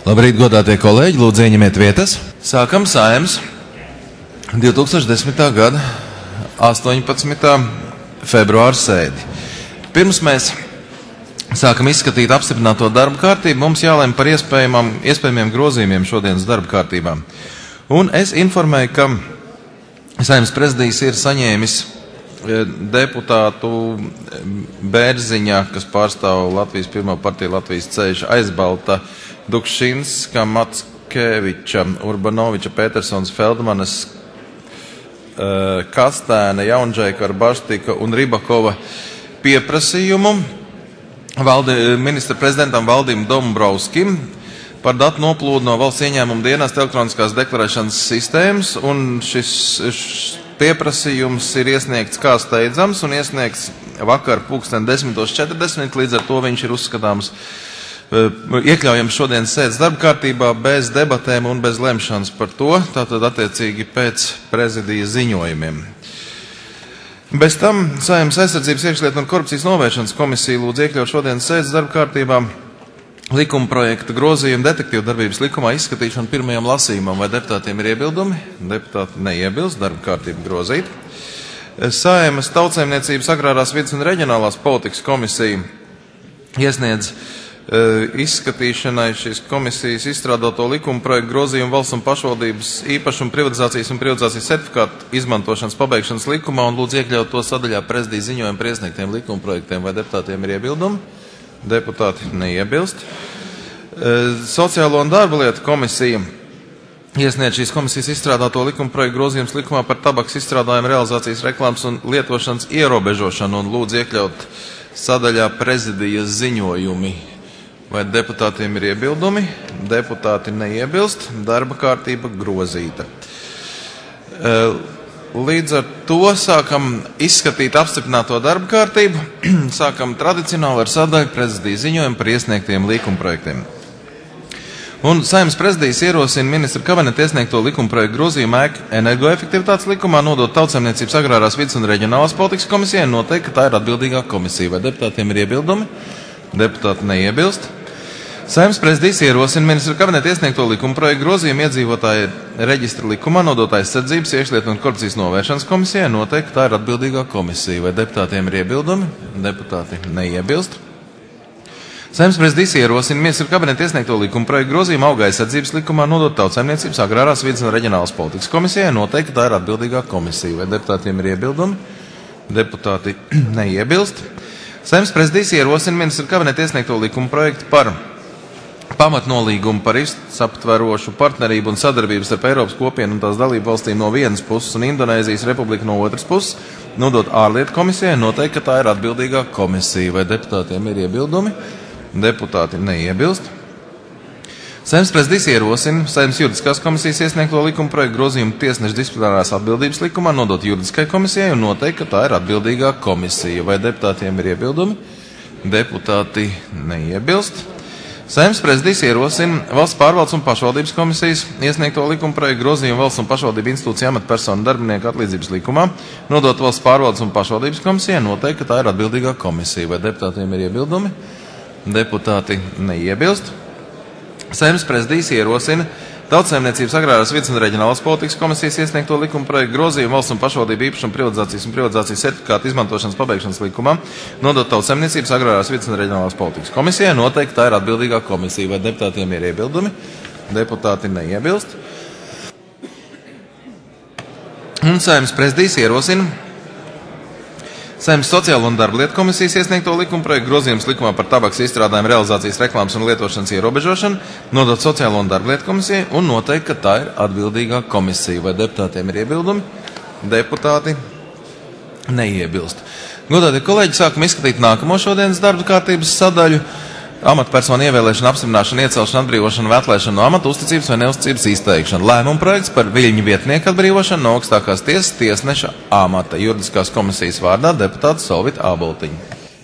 Labrīt, godātie kolēģi, lūdzu ieņemiet vietas. Sākam Saeimas 2010. gada 18. februāra sēdi. Pirms mēs sākam izskatīt apstiprināto darba kārtību, mums jālem par iespējamiem grozījumiem šodienas darba kārtībām. Un es informēju, ka Saeimas prezidijs ir saņēmis deputātu Bērziņa, kas pārstāv Latvijas pirmo partiju Latvijas ceļš, Aizbalta, Dukšinska, Mackeviča, Urbanoviča, Petersons, Feldmanes, Kastēna, Jaunžēka, Arbaštika un Ribakova pieprasījumu ministra prezidentam Valdim Dombrovskim par datu noplūdu no valsts ieņēmuma dienesta elektroniskās deklarēšanas sistēmas, un šis pieprasījums ir iesniegts kā steidzams un iesniegts vakar 10:40, līdz ar to viņš ir uzskatāms iekļaujams šodienas sēdes darba kārtībā bez debatēm un bez lemšanas par to, tātad attiecīgi pēc prezidija ziņojumiem. Bez tam Saeimas aizsardzības, iekšlietu un korupcijas novēršanas komisija lūdz iekļaut šodienas sēdes darba kārtībā likuma projekta grozījumu detektīvu darbības likumā izskatīšanu pirmajam lasījumam. Vai deputātiem ir iebildumi? Deputāti neiebilst, darba kārtība grozīta. Saeimas Tautsaimniecības, agrārās vides un reģionālās politikas komisija iesniedz izskatīšanai šīs komisijas izstrādāto likuma projektu grozījumu valsts un pašvaldības īpašuma privatizācijas un privatizācijas sertifikātu izmantošanas pabeigšanas likumā un lūdz iekļaut to sadaļā prezidija ziņojumu par iesniegtiem likuma projektiem. Vai deputātiem ir iebildumi? Deputāti neiebilst. Sociālo un darba lietu komisija iesniedz šīs komisijas izstrādāto likuma projektu grozījums likumā par tabakas izstrādājumu realizācijas reklāmas un lietošanas ierobežošanu un lūdz iekļaut sadaļā prezidija ziņojumi. Vai deputātiem ir iebildumi? Deputāti neiebilst. Darba kārtība grozīta. Līdz ar to sākam izskatīt apstiprināto darba kārtību. Sākam tradicionāli ar sadaļu prezidija ziņojumu par iesniegtiem likumprojektiem. Un Saeimas prezidijs ierosina ministra kabineta iesniegto likumprojektu grozījumu energoefektivitātes likumā nodot Tautsaimniecības, agrārās vides un reģionālās politikas komisijai un noteikt, ka tā ir atbildīgā komisija. Vai deputātiem ir iebildumi? Deputāti neiebilst. Saeimas prezidijs ierosina ministra kabineta iesniegto likumprojektu grozījumu iedzīvotāju reģistra likumā nodot aizsardzības, iekšlietu un korupcijas novēršanas komisijai noteikt, ka tā ir atbildīgā komisija. Vai deputātiem ir iebildumi? Deputāti neiebilst. Saeimas prezidijs ierosina ministra kabineta iesniegto likumprojektu grozījumu auga aizsardzības likumā nodot Tautsaimniecības, agrārās vides un reģionālās politikas komisijai noteikt, ka tā ir atbildīgā komisija. Vai deputātiem ir iebildumi? Deputāti neiebilst. Saeimas prezidijs ierosina ministra kabineta iesniegto likumprojektu par pamatnolīgumu par visaptverošu partnerību un sadarbību starp Eiropas kopienu un tās dalību valstīm no vienas puses un Indonēzijas republiku no otras puses, nodot ārlietu komisijai noteikt, ka tā ir atbildīgā komisija. Vai deputātiem ir iebildumi? Deputāti neiebilst. Saeimas prezidijs ierosina Saeimas juridiskās komisijas iesniegto likuma projektu grozījumu tiesneša disciplinārās atbildības likumā nodot juridiskai komisijai un noteikt, ka tā ir atbildīgā komisija. Vai deputātiem ir iebildumi? Deputāti neiebilst. Saeimas prezidijs ierosina Valsts pārvaldes un pašvaldības komisijas iesniegto likuma projektu grozījumu valsts un pašvaldību institūciju amatpersonu darbinieku atlīdzības likumā, nodot Valsts pārvaldes un pašvaldības komisijai noteikt, ka tā ir atbildīgā komisija. Vai deputātiem ir iebildumi? Deputāti neiebilst. Saeimas prezidijs ierosina Tautsaimniecības, agrārās vides un reģionālās politikas komisijas iesniegto likuma projektu grozījumu valsts un pašvaldību īpašuma privatizācijas sertifikātu izmantošanas pabeigšanas likumā, nodot Tautsaimniecības, agrārās vides un reģionālās politikas komisijai noteikt, tā ir atbildīgā komisija. Vai deputātiem ir iebildumi? Deputāti neiebilst. Un Saeimas prezidijs ierosina Saeimas sociālo un darba lietu komisijas iesniegto likuma projektu grozījums likumā par tabakas izstrādājumu realizācijas reklāmas un lietošanas ierobežošanu, nodot sociālo un darba lietu komisijai un noteikt, ka tā ir atbildīgā komisija. Vai deputātiem ir iebildumi? Deputāti neiebilst. Godātie kolēģi, sākam izskatīt nākamo šodienas darba kārtības sadaļu. Amatpersonu ievēlēšana, apstiprināšana, iecelšana, atbrīvošana vai atlaišana no amata, uzticības vai neuzticības izteikšana. Lēmuma projekts par Viļņu vietnieku atbrīvošanu no augstākās tiesas tiesneša amata. Juridiskās komisijas vārdā deputāta Solvita Āboltiņa.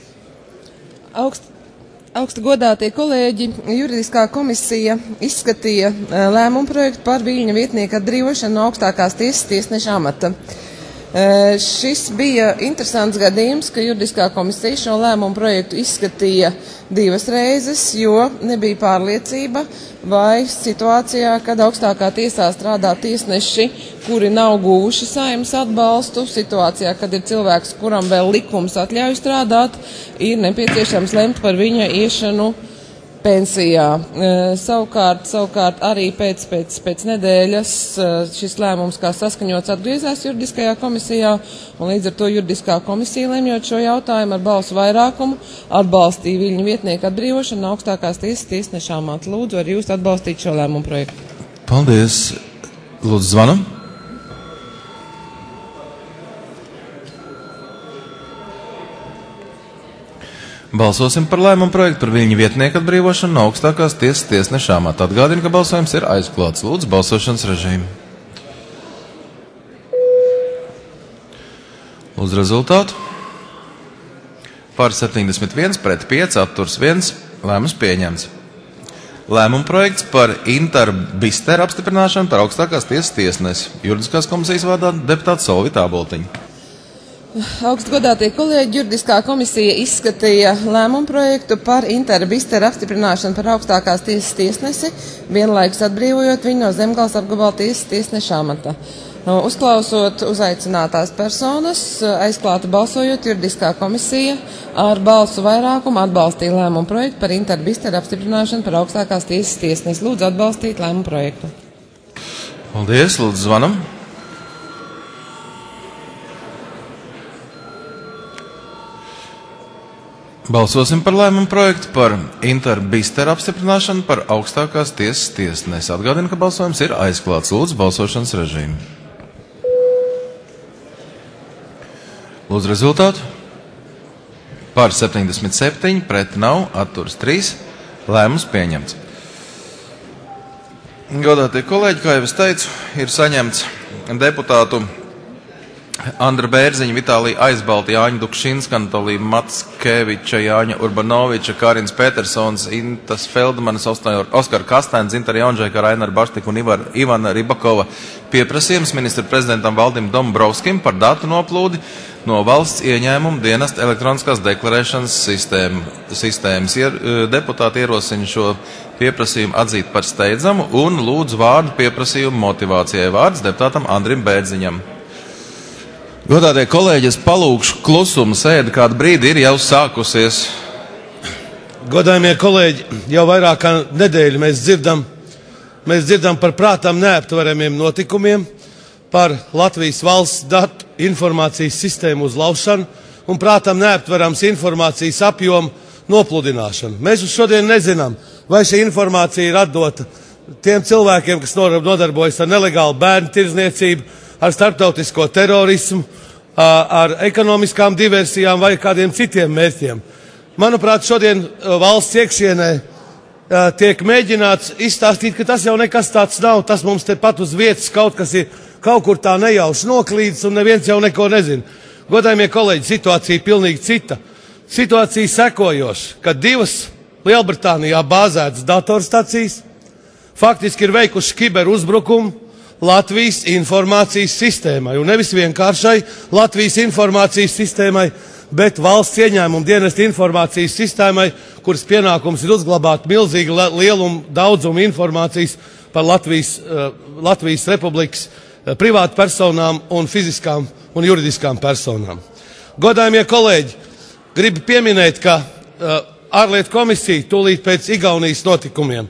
Augsti godātie kolēģi, juridiskā komisija izskatīja lēmuma projektu par Viļņu vietnieku atbrīvošanu no augstākās tiesas tiesneša amata. Šis bija interesants gadījums, ka juridiskā komisija šo lēmumu projektu izskatīja 2 reizes, jo nebija pārliecība, vai situācijā, kad augstākā tiesā strādā tiesneši, kuri nav guvuši Saeimas atbalstu, situācijā, kad ir cilvēks, kuram vēl likums atļauj strādāt, ir nepieciešams lemt par viņa iešanu pensijā. Savukārt arī pēc nedēļas šis lēmums kā saskaņots atgriezās juridiskajā komisijā, un līdz ar to juridiskā komisija, lemjot šo jautājumu ar balsu vairākumu, atbalstīja Viļņu vietnieku atbrīvošanu no augstākās tiesas tiesneša amata. Lūdzu, arī jūs atbalstīt šo lēmumu projektu. Paldies. Lūdzu, zvanam. Balsosim par lēmumu projektu par Viļņu vietnieku atbrīvošanu no augstākās tiesas tiesneša amata. Atgādinu, ka balsojums ir aizklāts. Lūdzu, balsošanas režīmu. Lūdzu, rezultātu. Par 71, pret 5, atturs 1, lēmums pieņemts. Lēmumu projekts par Interu Bisteru apstiprināšanu par augstākās tiesas tiesnesi. Juridiskās komisijas vārdā deputāts Solvita Āboltiņa. Augstgodātie kolēģi, juridiskā komisija izskatīja lēmumu projektu par Interu Bisteru apstiprināšanu par augstākās tiesas tiesnesi, vienlaikus atbrīvojot viņu no Zemgales apgabala tiesas tiesneša amata. Uzklausot uzaicinātās personas, aizklāti balsojot, juridiskā komisija ar balsu vairākumu atbalstīja lēmumu projektu par Interu Bisteru apstiprināšanu par augstākās tiesas tiesnesi. Lūdzu atbalstīt lēmumu projektu. Paldies, lūdzu zvanam. Balsosim par lēmumu projektu par Interu Bisteru apstiprināšanu par augstākās tiesas tiesnesi. Atgādinu, ka balsojums ir aizklāts. Lūdzu, balsošanas režīmu. Lūdzu, rezultātu. Par 77, pret nav, atturs 3. Lēmums pieņemts. Godātie kolēģi, kā jau es teicu, ir saņemts deputātu Andra Bērziņa, Vitālija Aizbalta, Jāņa Dukšinska, Anatolija Matskeviča, Jāņa Urbanoviča, Karins Petersons, Intas Feldmanis, Oskar Kastēns, Zintara Jaunžēka, Rainara Baštika un Ivana Ribakova pieprasījums ministra prezidentam Valdim Dombrovskim par datu noplūdi no valsts ieņēmuma dienesta elektroniskās deklarēšanas sistēmas. Deputāti ierosina šo pieprasījumu atzīt par steidzamu un lūdzu vārdu pieprasījumu motivācijai. Vārds deputātam Andrim Bērziņam. Godātie kolēģi, es palūkšu klusumu, sēde kādu brīdi ir jau sākusies. Godājumie kolēģi, jau vairāk kā nedēļu mēs dzirdam par prātām neaptveramiem notikumiem, par Latvijas valsts datu informācijas sistēmu uzlaušanu un prātām neaptverams informācijas apjomu nopludināšanu. Mēs uz šodien nezinām, vai šī informācija ir atdota tiem cilvēkiem, kas nodarbojas ar nelegālu bērnu tirdzniecību, ar starptautisko terorismu, ar ekonomiskām diversijām vai kādiem citiem mērķiem. Manuprāt, šodien valsts iekšienē tiek mēģināts izstāstīt, ka tas jau nekas tāds nav, tas mums te pat uz vietas kaut kas ir kaut kur tā nejauši noklīdis un neviens jau neko nezina. Godājumie kolēģi, situācija pilnīgi cita. Situācija sekojoša, ka 2 Lielbritānijā bāzētas datorstacijas faktiski ir veikuši kiberuzbrukumu Latvijas informācijas sistēmai, un nevis vienkāršai Latvijas informācijas sistēmai, bet valsts ieņēmuma dienesta informācijas sistēmai, kuras pienākums ir uzglabāt milzīgu lielumu daudzumu informācijas par Latvijas Republikas privātpersonām un fiziskām un juridiskām personām. Godājumie kolēģi, gribu pieminēt, ka ārlietu komisija tūlīt pēc Igaunijas notikumiem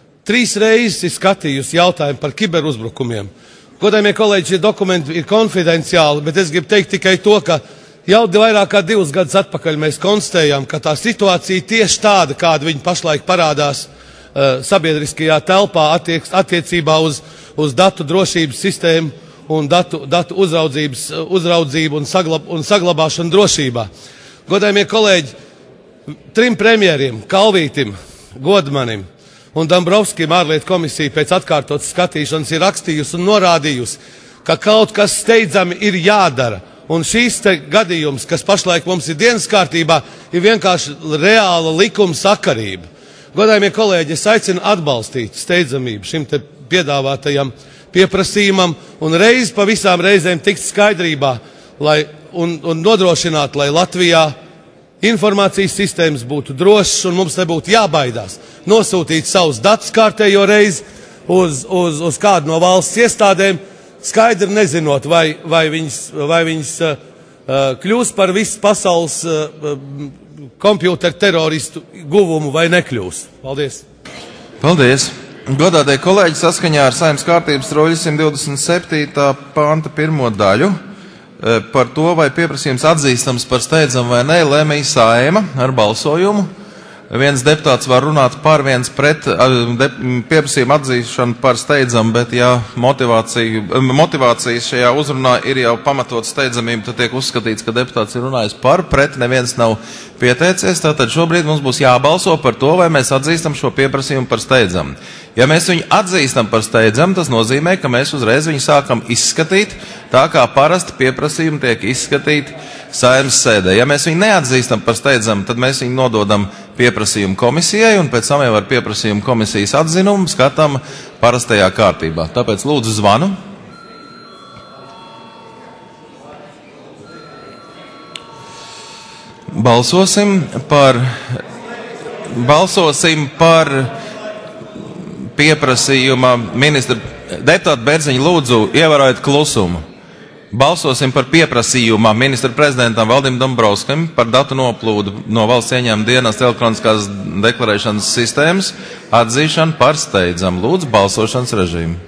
3 reizes ir skatījusi jautājumu par kiberuzbrukumiem. Godājumie kolēģi, šie dokumenti ir konfidenciāli, bet es gribu teikt tikai to, ka jau vairāk kā 2 gadus atpakaļ mēs konstatējām, ka tā situācija tieši tāda, kāda viņa pašlaik parādās sabiedriskajā telpā attiecībā uz datu drošības sistēmu un datu uzraudzību un saglabāšanu drošībā. Godājumie kolēģi, 3 premjeriem, Kalvītim, Godmanim un Dombrovskim ārlietu komisija pēc atkārtotas skatīšanas ir rakstījusi un norādījusi, ka kaut kas steidzami ir jādara. Un šīs te gadījums, kas pašlaik mums ir dienas kārtībā, ir vienkārši reāla likuma sakarība. Godājumie kolēģi, es aicinu atbalstīt steidzamību šim te piedāvātajam pieprasījumam un reiz pa visām reizēm tikt skaidrībā un nodrošināt, lai Latvijā informācijas sistēmas būtu drošas un mums nebūtu jābaidās nosūtīt savus datus kārtējo reizi uz kādu no valsts iestādēm, skaidri nezinot, vai viņas kļūs par visu pasaules kompjūteru teroristu guvumu vai nekļūs. Paldies! Paldies! Godātie kolēģi, saskaņā ar Saeimas kārtības roļu 127. panta 1. daļu par to, vai pieprasījums atzīstams par steidzamu vai nē, lēmīja Saeima ar balsojumu. Viens deputāts var runāt par, viens pret pieprasījumu atzīšanu par steidzamu, bet ja motivācijas šajā uzrunā ir jau pamatot steidzamību, tad tiek uzskatīts, ka deputāts ir runājis par, pret, neviens nav pieteicies. Tātad šobrīd mums būs jābalso par to, vai mēs atzīstam šo pieprasījumu par steidzamu. Ja mēs viņu atzīstam par steidzamu, tas nozīmē, ka mēs uzreiz viņu sākam izskatīt, tā kā parasti pieprasījumi tiek izskatīti Saeimas sēdē. Ja mēs viņu neatzīstam par steidzamu, tad mēs viņu nododam pieprasījumu komisijai, un pēc tam jau ar pieprasījumu komisijas atzinumu skatām parastajā kārtībā. Tāpēc lūdzu zvanu. Balsosim par pieprasījuma ministra deputāta Bērziņa, lūdzu, ievērojiet klusumu. Balsosim par pieprasījuma ministra prezidentam Valdim Dombrovskim par datu noplūdu no valsts ieņēmuma dienas elektroniskās deklarēšanas sistēmas atzīšanu par steidzamu. Lūdzu, balsošanas režīmu.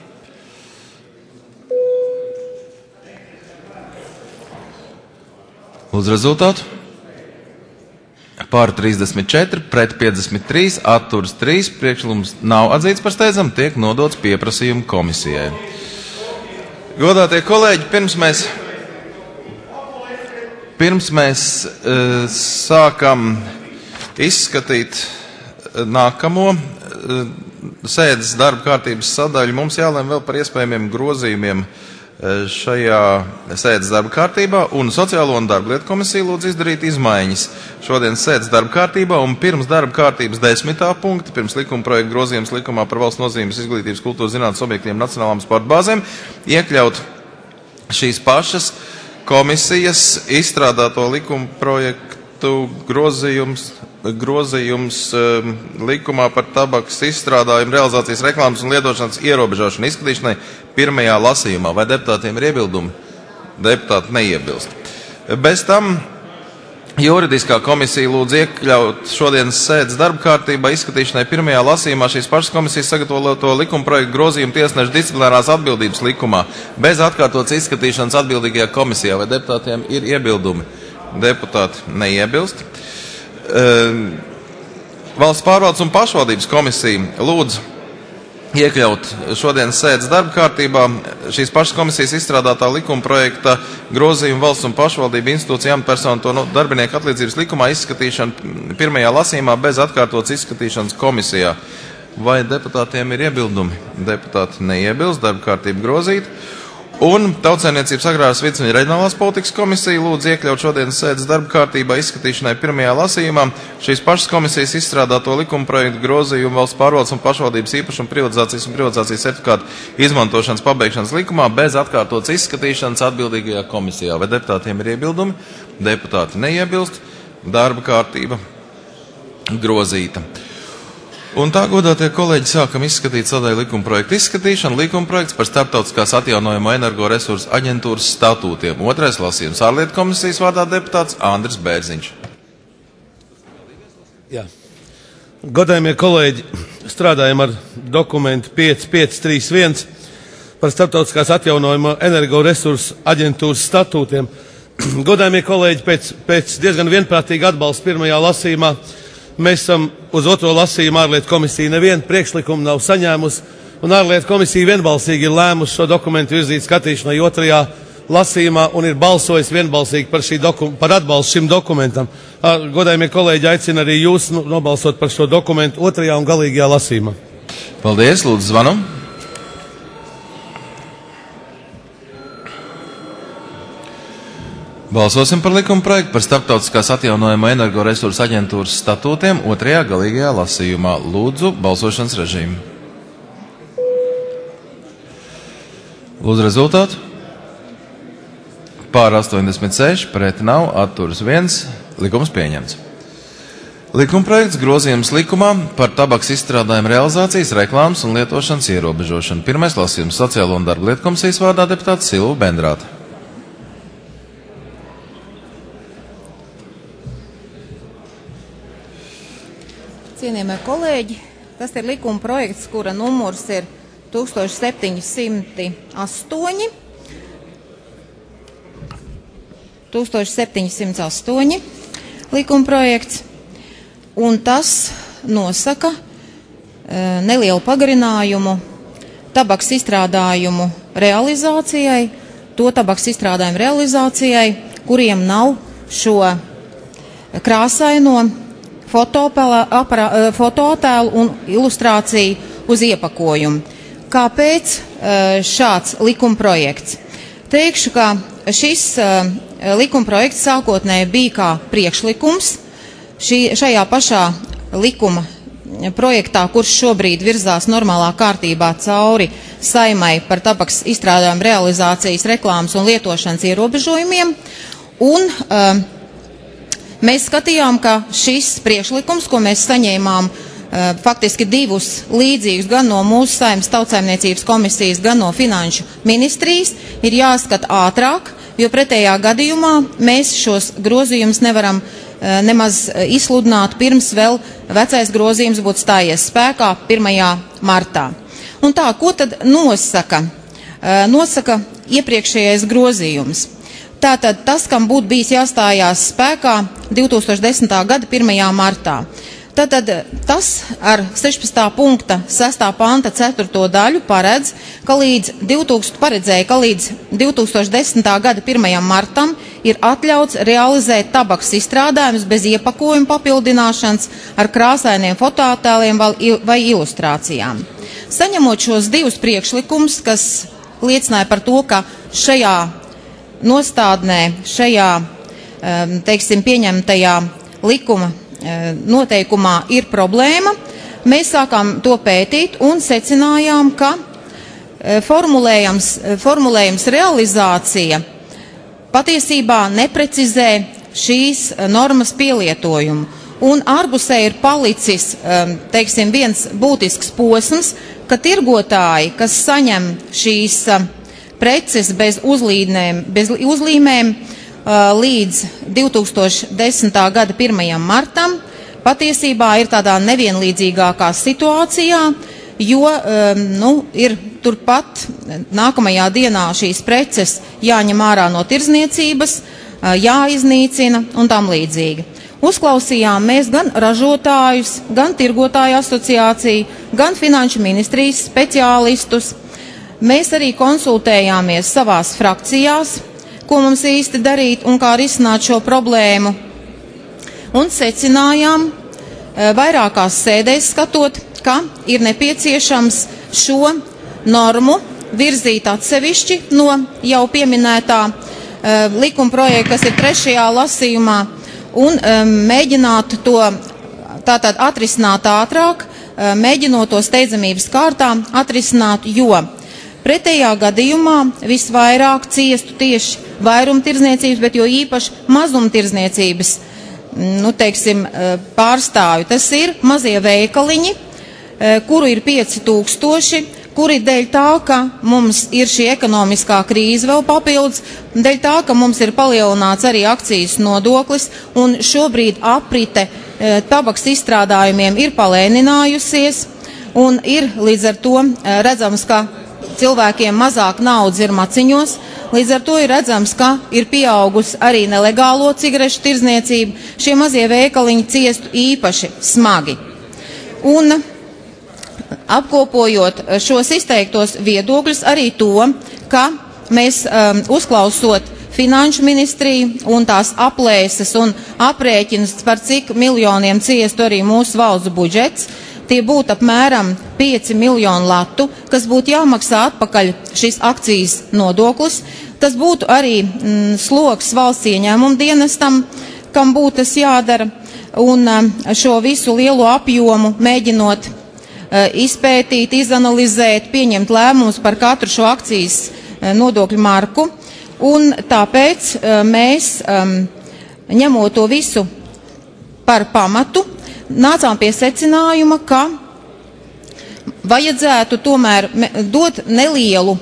Lūdzu, rezultātu. Pār 34, pret 53, atturs 3, priekšlikums nav atzīts par steidzamu, tiek nodots pieprasījumu komisijai. Godātie kolēģi, pirms mēs sākam izskatīt nākamo sēdes darba kārtības sadaļu, mums jālem vēl par iespējamiem grozījumiem šajā sēdes darba kārtībā, un Sociālo un darba lietu komisija lūdz izdarīt izmaiņas šodienas sēdes darba kārtībā, un pirms darba kārtības 10. punkta, pirms likuma projekta grozījums likumā par valsts nozīmes izglītības, kultūras, zinātnes objektiem, nacionālām sporta bāzēm, iekļaut šīs pašas komisijas izstrādāto likuma projektu grozījums likumā par tabakas izstrādājumu, realizācijas, reklāmas un lietošanas ierobežošanu izskatīšanai pirmajā lasījumā. Vai deputātiem ir iebildumi? Deputāti neiebilst. Bez tam juridiskā komisija lūdz iekļaut šodienas sēdes darba kārtībā izskatīšanai pirmajā lasījumā šīs pašas komisijas sagatavoto likuma projektu grozījumu tiesnešu disciplinārās atbildības likumā bez atkārtotas izskatīšanas atbildīgajā komisijā. Vai deputātiem ir iebildumi? Deputāti neiebilst. Valsts pārvaldes un pašvaldības komisija lūdz iekļaut šodienas sēdes darba kārtībā šīs pašas komisijas izstrādātā likuma projekta grozījumu valsts un pašvaldību institūciju amatpersonu to darbinieku atlīdzības likumā izskatīšanu pirmajā lasījumā bez atkārtotas izskatīšanas komisijā. Vai deputātiem ir iebildumi? Deputāti neiebilst, darba kārtība grozīt. Un Tautsaimniecības agrārās vides un reģionālās politikas komisija lūdz iekļaut šodienas sēdes darba kārtībā izskatīšanai pirmajā lasījumā šīs pašas komisijas izstrādāto likuma projektu grozījumu valsts pārvaldes un pašvaldības īpašuma privatizācijas certifikātu izmantošanas pabeigšanas likumā bez atkārtotas izskatīšanas atbildīgajā komisijā. Vai deputātiem ir iebildumi? Deputāti neiebilst. Darba kārtība grozīta. Un tā, godātie kolēģi, sākam izskatīt sadaļu likuma projektu izskatīšanu. Likuma projekts par starptautiskās atjaunojamo energoresursu aģentūras statūtiem. Otrais lasījums ārlietu komisijas vārdā deputāts Andris Bērziņš. Jā. Godājumie kolēģi, strādājam ar dokumentu 5531 par starptautiskās atjaunojamo energoresursu aģentūras statūtiem. Godājumie kolēģi, pēc diezgan vienprātīga atbalsta pirmajā lasījumā mēs esam uz otro lasījumu ārlietu komisiju nevienu priekšlikumu nav saņēmusi, un ārlietu komisija vienbalsīgi ir lēmusi šo dokumentu virzīt skatīšanai otrajā lasījumā un ir balsojis vienbalsīgi par atbalstu šim dokumentam. Godājumie kolēģi, aicina arī jūs nobalsot par šo dokumentu otrajā un galīgajā lasījumā. Paldies, lūdzu zvanu. Balsosim par likuma projektu par starptautiskās atjaunojamo energoresursu aģentūras statūtiem otrajā galīgajā lasījumā. Lūdzu, balsošanas režīmu. Lūdzu rezultātu. Pār 86, pret nav, atturas 1, likums pieņemts. Likumprojekts grozījums likumā par tabaks izstrādājumu realizācijas, reklāmas un lietošanas ierobežošanu. Pirmais lasījums Sociālo un darba lietu komisijas vārdā deputāts Silva Bendrāte. Cienījamie kolēģi, tas ir likuma projekts, kura numurs ir 1708 likuma projekts, un tas nosaka nelielu pagarinājumu tabaks izstrādājumu realizācijai, to tabaks izstrādājumu realizācijai, kuriem nav šo krāsaino fotoattēlu un ilustrāciju uz iepakojumu. Kāpēc šāds likumprojekts? Teikšu, ka šis likumprojekts sākotnēji bija kā priekšlikums šajā pašā likuma projektā, kurš šobrīd virzās normālā kārtībā cauri Saimai par tabaks izstrādājumu realizācijas, reklāmas un lietošanas ierobežojumiem. Un mēs skatījām, ka šis priekšlikums, ko mēs saņēmām faktiski divus līdzīgus gan no mūsu Saeimas tautsaimniecības komisijas, gan no finanšu ministrijas, ir jāskata ātrāk, jo pretējā gadījumā mēs šos grozījumus nevaram nemaz izsludināt pirms vēl vecais grozījums būtu stājies spēkā 1. martā. Un tā, ko tad nosaka? Nosaka iepriekšējais grozījums. Tātad tas, kam būtu bijis jāstājās spēkā 2010. gada 1. martā. Tātad tas ar 16. punkta 6. panta 4. daļu paredz, ka paredzēja, ka līdz 2010. gada 1. martam ir atļauts realizēt tabaks izstrādājumus bez iepakojuma papildināšanas ar krāsainiem fotoattēliem vai ilustrācijām. Saņemot šos divus priekšlikumus, kas liecināja par to, ka šajā nostādnē, šajā, teiksim, pieņemtajā likuma noteikumā ir problēma, mēs sākām to pētīt un secinājām, ka formulējums realizācija patiesībā neprecizē šīs normas pielietojumu. Un ārpusē ir palicis, teiksim, viens būtisks posms, ka tirgotāji, kas saņem šīs preces bez uzlīmēm līdz 2010. gada 1. martam, patiesībā ir tādā nevienlīdzīgākā situācijā, jo ir turpat nākamajā dienā šīs preces jāņem ārā no tirdzniecības, jāiznīcina un tam līdzīgi. Uzklausījām mēs gan ražotājus, gan tirgotāju asociāciju, gan finanšu ministrijas speciālistus. Mēs arī konsultējāmies savās frakcijās, ko mums īsti darīt un kā risināt šo problēmu. Un secinājām vairākās sēdēs skatot, ka ir nepieciešams šo normu virzīt atsevišķi no jau pieminētā likumprojekta, kas ir 3. lasījumā, un mēģināt to tātad atrisināt ātrāk, mēģinot to steidzamības kārtā atrisināt, jo pretējā gadījumā visvairāk ciestu tieši vairumtirdzniecības, bet jo īpaši mazumtirdzniecības, pārstāvju. Tas ir mazie veikaliņi, kuru ir 5000, kuri dēļ tā, ka mums ir šī ekonomiskā krīze vēl papildus, dēļ tā, ka mums ir palielināts arī akcijas nodoklis, un šobrīd aprite tabaks izstrādājumiem ir palēninājusies, un ir līdz ar to redzams, ka cilvēkiem mazāk naudas ir maciņos, līdz ar to ir redzams, ka ir pieaugusi arī nelegālo cigarešu tirdzniecība. Šie mazie veikaliņi ciestu īpaši smagi. Un apkopojot šos izteiktos viedokļus, arī to, ka mēs uzklausot finanšu ministriju un tās aplēses un aprēķinus, par cik miljoniem ciestu arī mūsu valsts budžets, tie būtu apmēram 5 miljonu latu, kas būtu jāmaksā atpakaļ šis akcijas nodoklis. Tas būtu arī sloks valsts ieņēmumu dienestam, kam būtu tas jādara, un šo visu lielo apjomu mēģinot izpētīt, izanalizēt, pieņemt lēmumus par katru šo akcijas nodokļu marku, un tāpēc mēs, ņemot to visu par pamatu, nācām pie secinājuma, ka vajadzētu tomēr dot nelielu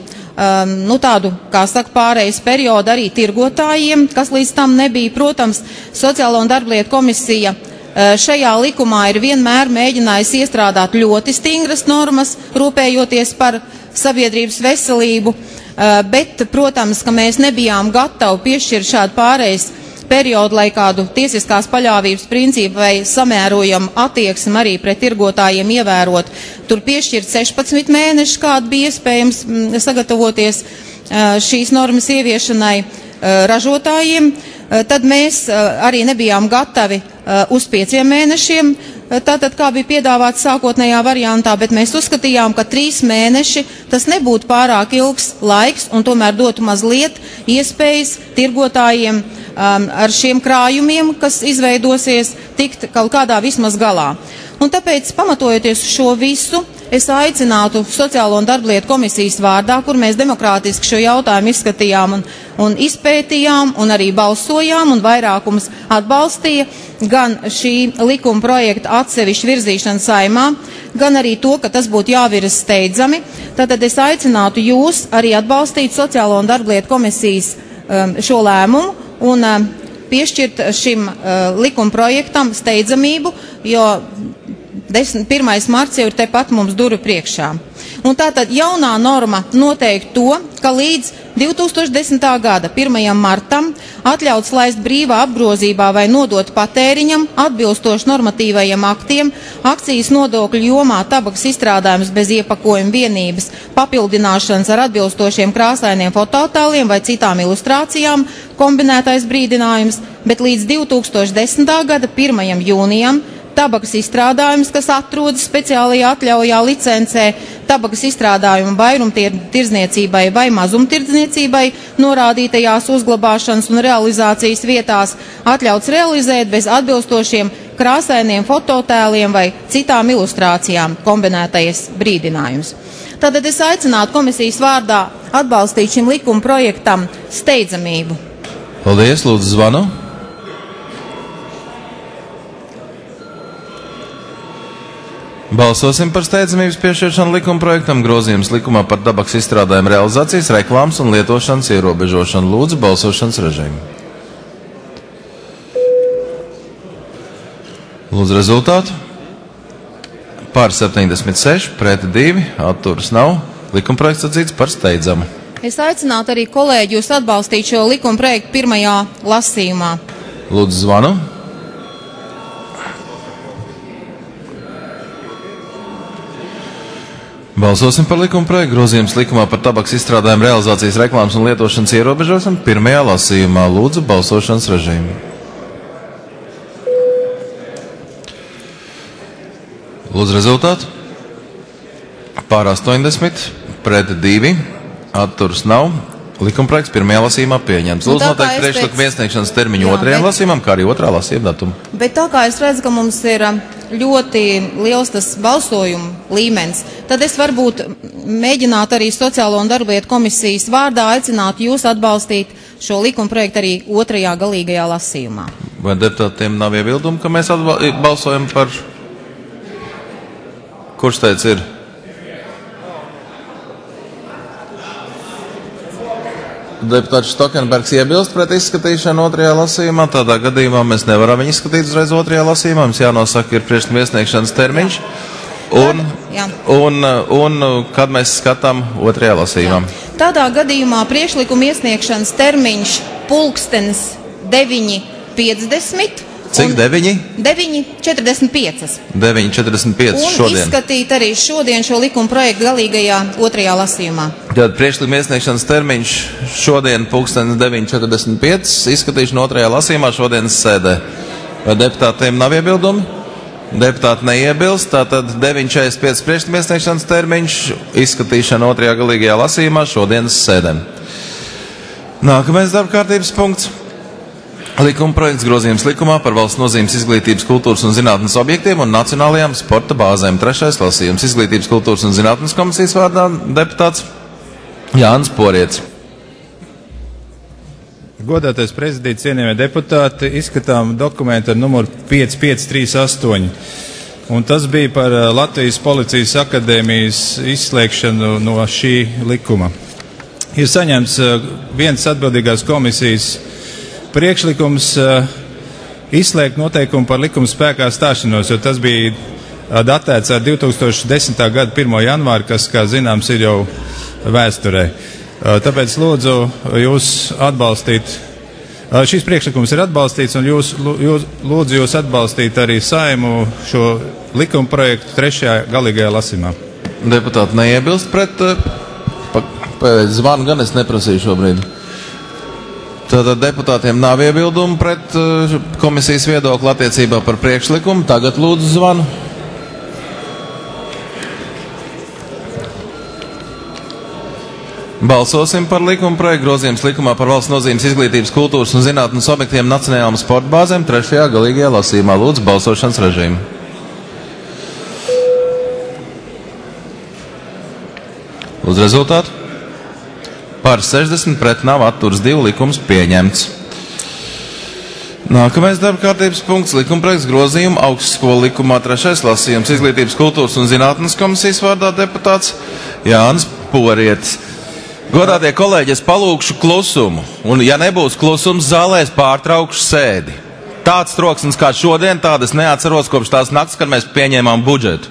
tādu, kā saka, pārejas periodu arī tirgotājiem, kas līdz tam nebija. Protams, Sociālo un darblietu komisija šajā likumā ir vienmēr mēģinājusi iestrādāt ļoti stingras normas, rūpējoties par sabiedrības veselību, bet, protams, ka mēs nebijām gatavi piešķirt šādu pārejas periodu, lai kādu tiesiskās paļāvības principu vai samērojamu attieksmi arī pret tirgotājiem ievērot. Tur piešķirt 16 mēneši, kādu bija iespējams sagatavoties šīs normas ieviešanai ražotājiem. Tad mēs arī nebijām gatavi uz 5 mēnešiem, tātad kā bija piedāvāts sākotnējā variantā, bet mēs uzskatījām, ka 3 mēneši tas nebūtu pārāk ilgs laiks un tomēr dotu mazliet iespējas tirgotājiem ar šiem krājumiem, kas izveidosies, tikt kaut kādā vismaz galā. Un tāpēc, pamatojoties šo visu, es aicinātu Sociālo un darblietu komisijas vārdā, kur mēs demokrātiski šo jautājumu izskatījām un izpētījām un arī balsojām, un vairākums atbalstīja gan šī likuma projekta atsevišķu virzīšanu Saeimā, gan arī to, ka tas būtu jāvirza steidzami. Tātad es aicinātu jūs arī atbalstīt Sociālo un darblietu komisijas šo lēmumu un piešķirt šim likuma projektam steidzamību, jo 1. marts jau ir tepat mums durvju priekšā. Un tātad jaunā norma noteikti to, ka līdz 2010. gada 1. martam atļauts laist brīvā apgrozībā vai nodot patēriņam atbilstoši normatīvajiem aktiem akcijas nodokļu jomā tabakas izstrādājumus bez iepakojuma vienības, papildināšanas ar atbilstošiem krāsainiem fotoattēliem vai citām ilustrācijām, kombinētais brīdinājums, bet līdz 2010. gada 1. jūnijam tabakas izstrādājums, kas atrodas speciālajā atļaujā licencē, tabakas izstrādājumu vairumtirdzniecībai vai mazumtirdzniecībai norādītajās uzglabāšanas un realizācijas vietās atļauts realizēt bez atbilstošiem krāsainiem fototēliem vai citām ilustrācijām kombinētais brīdinājums. Tātad es aicinātu komisijas vārdā atbalstīt šim likuma projektam steidzamību. Paldies, lūdzu zvanu. Balsosim par steidzamības piešķiršanu likuma projektam, grozījums likumā par tabakas izstrādājumu realizācijas, reklāmas un lietošanas ierobežošanu. Lūdzu, balsošanas režīmu. Lūdzu rezultātu. Pār 76, pret 2, atturas nav. Likuma projekts atzīts par steidzamu. Es aicinātu arī kolēģi jūs atbalstīt šo likuma projektu pirmajā lasījumā. Lūdzu zvanu. Balsosim par likuma projektu, grozījums likumā par tabakas izstrādājumu realizācijas, reklāmas un lietošanas ierobežošanu pirmajā lasījumā. Lūdzu, balsošanas režīmu. Lūdzu rezultātu. Pār 80, pret 2, atturas nav. Likuma projekts pirmajā lasījumā pieņemts. Lūdzu noteikti priekšlikuma iesniegšanas termiņu otrajam lasījumam, kā arī otrā lasījuma datumu. Bet tā kā es redzu, ka mums ir ļoti liels tas balsojuma līmenis, tad es varbūt mēģinātu arī Sociālo un darblietu komisijas vārdā aicināt jūs atbalstīt šo likuma projektu arī otrajā galīgajā lasījumā. Vai deputātiem nav iebildumi, ka mēs balsojam par... Kurš teica ir? Deputāts Štokenbergs iebilst pret izskatīšanu otrajā lasījumā. Tādā gadījumā mēs nevaram viņu izskatīt uzreiz otrajā lasījumā. Mums jānosaka ir priekšlikuma iesniegšanas termiņš. Un kad mēs skatām otrajā lasījumā? Tādā gadījumā priekšlikuma iesniegšanas termiņš pulkstenis 9:50. Cik 9? 9:45. 9:45 šodien. Un izskatīt arī šodien šo likuma projektu galīgajā otrajā lasījumā. Tad priekšlikuma iesniegšanas termiņš šodien pulkstenis 9:45, izskatīšana otrajā lasījumā šodienas sēdē. Vai deputātiem nav iebildumi? Deputāti neiebilst, tātad 9:45 priekšlikuma iesniegšanas termiņš, izskatīšana otrajā galīgajā lasījumā šodienas sēdēm. Nākamais darba kārtības punkts. Likuma projekts grozījums likumā par valsts nozīmes izglītības, kultūras un zinātnes objektiem un nacionālajām sporta bāzēm. Trešais lasījums. Izglītības, kultūras un zinātnes komisijas vārdā deputāts Jānis Porietis. Godātais prezidents, cienījamie deputāti, izskatām dokumentu ar numuru 5538. Un tas bija par Latvijas Policijas akadēmijas izslēgšanu no šī likuma. Ir saņemts viens atbildīgās komisijas priekšlikums izslēgt noteikumu par likuma spēkā stāšanos, jo tas bija datēts ar 2010. gada 1. janvāru, kas, kā zināms, ir jau vēsturē. Tāpēc lūdzu jūs atbalstīt, šis priekšlikums ir atbalstīts, un lūdzu jūs atbalstīt arī Saeimu šo likuma projektu 3. galīgajā lasījumā. Deputāti neiebilst pret, pēc zvanu gan es neprasīju šobrīd. Tātad deputātiem nav iebildumu pret komisijas viedokli attiecībā par priekšlikumu. Tagad lūdzu zvanu. Balsosim par likuma projektu grozījums likumā par valsts nozīmes izglītības, kultūras un zinātnes objektiem nacionālām sporta bāzēm 3. galīgajā lasījumā. Lūdzu, balsošanas režīmu. Lūdzu rezultātu. Par 60 pret nav atturas 2 likums pieņemts. Nākamais darba kārtības punkts - likuma projekts grozījumu augstskolu likumā 3. lasījums izglītības, kultūras un zinātnes komisijas vārdā deputāts Jānis Porietis. Godātie kolēģi, es palūkšu klusumu, un ja nebūs klusums zālē, es pārtraukšu sēdi. Tāds troksnis kā šodien, tādas neatceros kopš tās nakts, kad mēs pieņēmām budžetu.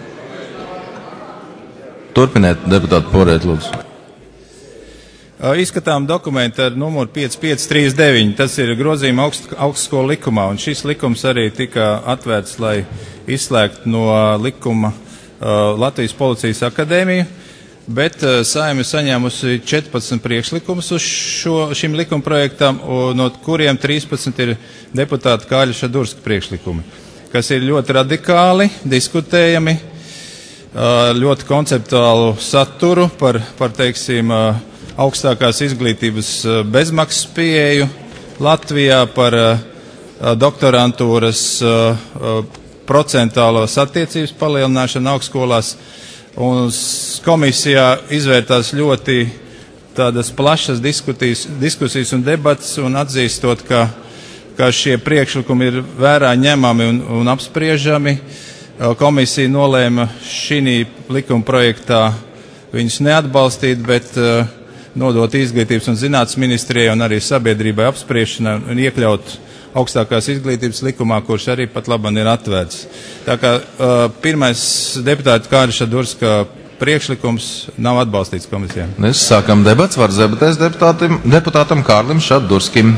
Turpiniet, deputāti Porietis, lūdzu. Izskatām dokumentu ar numuru 5539. Tas ir grozījuma augstskolu likumā, un šis likums arī tika atvērts, lai izslēgtu no likuma Latvijas Policijas akadēmiju. Bet Saeima ir saņēmusi 14 priekšlikumus uz šim likuma projektam, no kuriem 13 ir deputāta Kāļa Šadurska priekšlikumi, kas ir ļoti radikāli, diskutējami, ļoti konceptuālu saturu par teiksim, augstākās izglītības bezmaksas pieeju Latvijā, par doktorantūras procentālos attiecības palielināšanu augstskolās. Un komisijā izvērtās ļoti tādas plašas diskusijas un debatas, un atzīstot, ka šie priekšlikumi ir vērā ņemami un apspriežami, komisija nolēma šī likuma projektā viņus neatbalstīt, bet nodot izglītības un zinātnes ministrijai un arī sabiedrībai apspriešanai un iekļaut augstākās izglītības likumā, kurš arī pat labam ir atvērts. Tā kā pirmais deputāta Kāļa Šadurska priekšlikums nav atbalstīts komisijā. Mēs sākam debats, var debatēs deputātam Kārlim Šadurskim.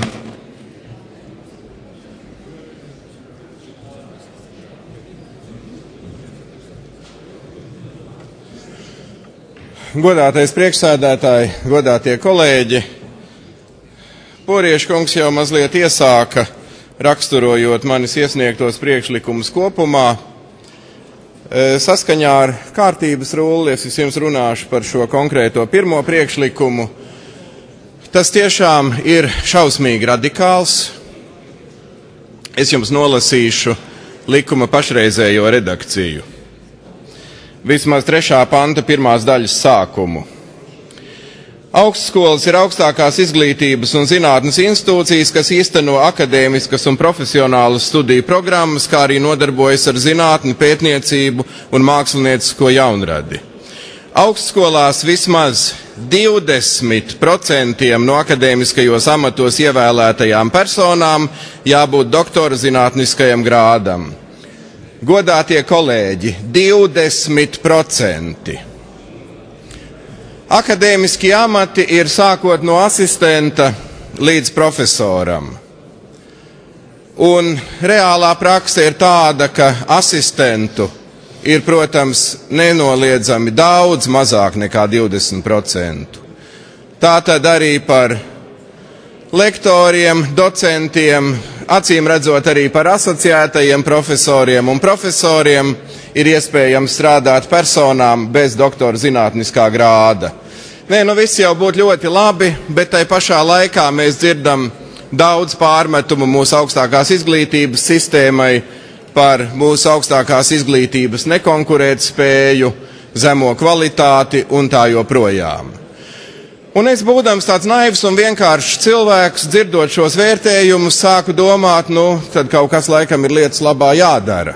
Godātais priekšsēdētāji, godātie kolēģi, Porieša kungs jau mazliet iesāka, raksturojot manis iesniegtos priekšlikumus kopumā. Saskaņā ar kārtības rulli es jums runāšu par šo konkrēto pirmo priekšlikumu. Tas tiešām ir šausmīgi radikāls. Es jums nolasīšu likuma pašreizējo redakciju. Vismaz 3. panta 1. daļas sākumu. Augstskolas ir augstākās izglītības un zinātnes institūcijas, kas īsteno akadēmiskas un profesionālas studiju programmas, kā arī nodarbojas ar zinātni, pētniecību un māksliniecisko jaunradi. Augstskolās vismaz 20% no akadēmiskajos amatos ievēlētajām personām jābūt doktora zinātniskajam grādam. Godātie kolēģi, 20%. Akadēmiskie amati ir sākot no asistenta līdz profesoram. Un reālā praksa ir tāda, ka asistentu ir, protams, nenoliedzami daudz mazāk nekā 20%. Tātad arī par lektoriem, docentiem, acīm redzot arī par asociētajiem profesoriem un profesoriem ir iespējams strādāt personām bez doktora zinātniskā grāda. Viss jau būtu ļoti labi, bet tai pašā laikā mēs dzirdam daudz pārmetumu mūsu augstākās izglītības sistēmai par mūsu augstākās izglītības nekonkurētspēju, zemo kvalitāti un tā joprojām. Un es, būdams tāds naivs un vienkāršs cilvēks, dzirdot šos vērtējumus, sāku domāt, tad kaut kas laikam ir lietas labā jādara.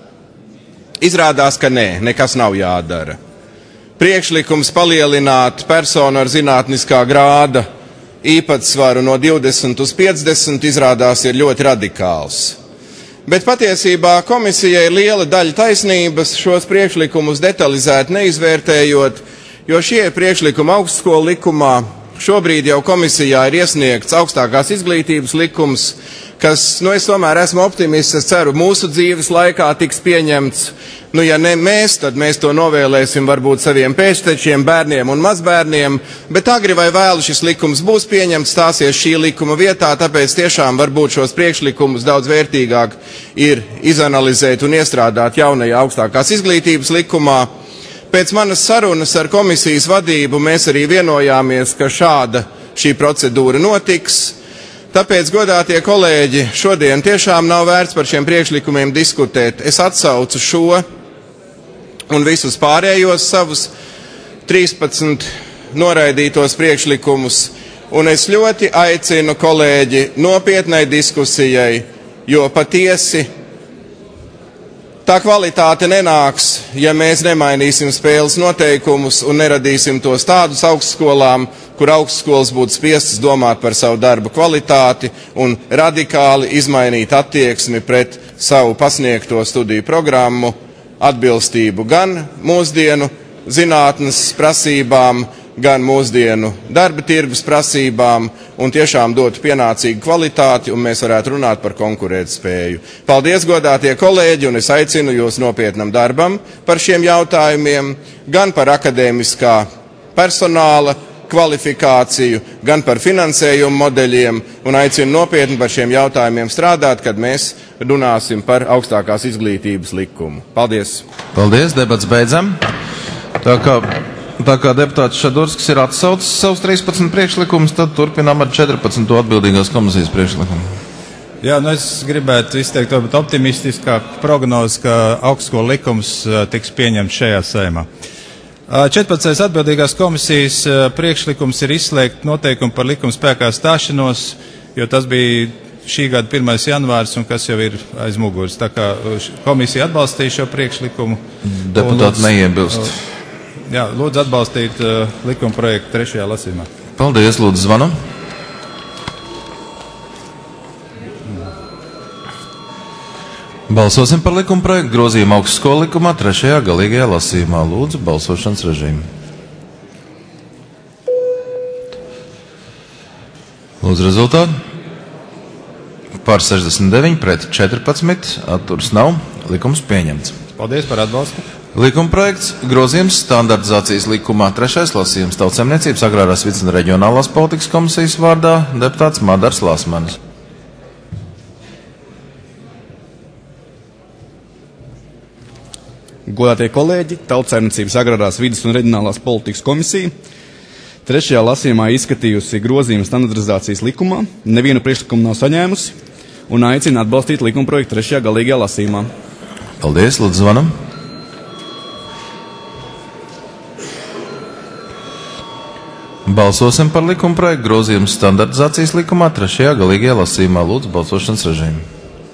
Izrādās, ka nekas nav jādara. Priekšlikums palielināt personu ar zinātniskā grāda īpatsvaru no 20 uz 50 izrādās ir ļoti radikāls. Bet patiesībā komisijai ir liela daļa taisnības šos priekšlikumus detalizēt neizvērtējot, jo šie priekšlikumi augstskolu likumā, šobrīd jau komisijā ir iesniegts augstākās izglītības likums, kas, es tomēr esmu optimists, es ceru, mūsu dzīves laikā tiks pieņemts. Ja ne mēs, tad mēs to novēlēsim varbūt saviem pēctečiem, bērniem un mazbērniem, bet agri vai vēlu šis likums būs pieņemts, stāsies šī likuma vietā, tāpēc tiešām varbūt šos priekšlikumus daudz vērtīgāk ir izanalizēt un iestrādāt jaunajā augstākās izglītības likumā. Pēc manas sarunas ar komisijas vadību mēs arī vienojāmies, ka šī procedūra notiks. Tāpēc, godātie kolēģi, šodien tiešām nav vērts par šiem priekšlikumiem diskutēt. Es atsaucu šo un visus pārējos savus 13 noraidītos priekšlikumus, un es ļoti aicinu kolēģi nopietnai diskusijai, jo patiesi tā kvalitāte nenāks, ja mēs nemainīsim spēles noteikumus un neradīsim tos tādus augstskolām, kur augstskolas būtu spiestas domāt par savu darbu kvalitāti un radikāli izmainīt attieksmi pret savu pasniegto studiju programmu, atbilstību gan mūsdienu zinātnes prasībām, gan mūsdienu darba tirgus prasībām un tiešām dotu pienācīgu kvalitāti, un mēs varētu runāt par konkurētspēju. Paldies, godātie kolēģi, un es aicinu jūs nopietnam darbam par šiem jautājumiem, gan par akadēmiskā personāla kvalifikāciju, gan par finansējumu modeļiem, un aicinu nopietni par šiem jautājumiem strādāt, kad mēs runāsim par augstākās izglītības likumu. Paldies! Paldies, debats beidzam. Tā kā deputāts Šadurskis ir atsaucis savus 13 priekšlikumus, tad turpinām ar 14. atbildīgās komisijas priekšlikumu. Jā, es gribētu izteikt varbūt optimistiskāku prognozi, ka augstskolu likums tiks pieņemts šajā Saeimā. 14. atbildīgās komisijas priekšlikums ir izslēgt noteikumu par likuma spēkā stāšanos, jo tas bija šī gada 1. janvāris un kas jau ir aiz muguras. Tā kā komisija atbalstīja šo priekšlikumu. Deputāti neiebilst. Jā, lūdzu atbalstīt likuma projektu 3. lasījumā. Paldies, lūdzu zvanu. Balsosim par likuma projektu grozījumu augstskolu likumā 3. galīgajā lasījumā. Lūdzu, balsošanas režīmu. Lūdzu rezultātu. Par 69 pret 14, atturs nav. Likums pieņemts. Paldies par atbalstu. Likuma projekts grozījums standartizācijas likumā 3. lasījums Tautsaimniecības agrārās vides un reģionālās politikas komisijas vārdā deputāts Madars Lasmanis. Godātie kolēģi, Tautsaimniecības agrārās vides un reģionālās politikas komisija 3. lasījumā izskatījusi grozījumu standartizācijas likumā, nevienu priekšlikumu nav saņēmusi un aicina atbalstīt likuma projektu 3. galīgajā lasījumā. Paldies, lūdzu zvanam. Balsosim par likuma projektu grozījumu standartizācijas likumā 3. galīgajā lasījumā. Lūdzu, balsošanas režīmu.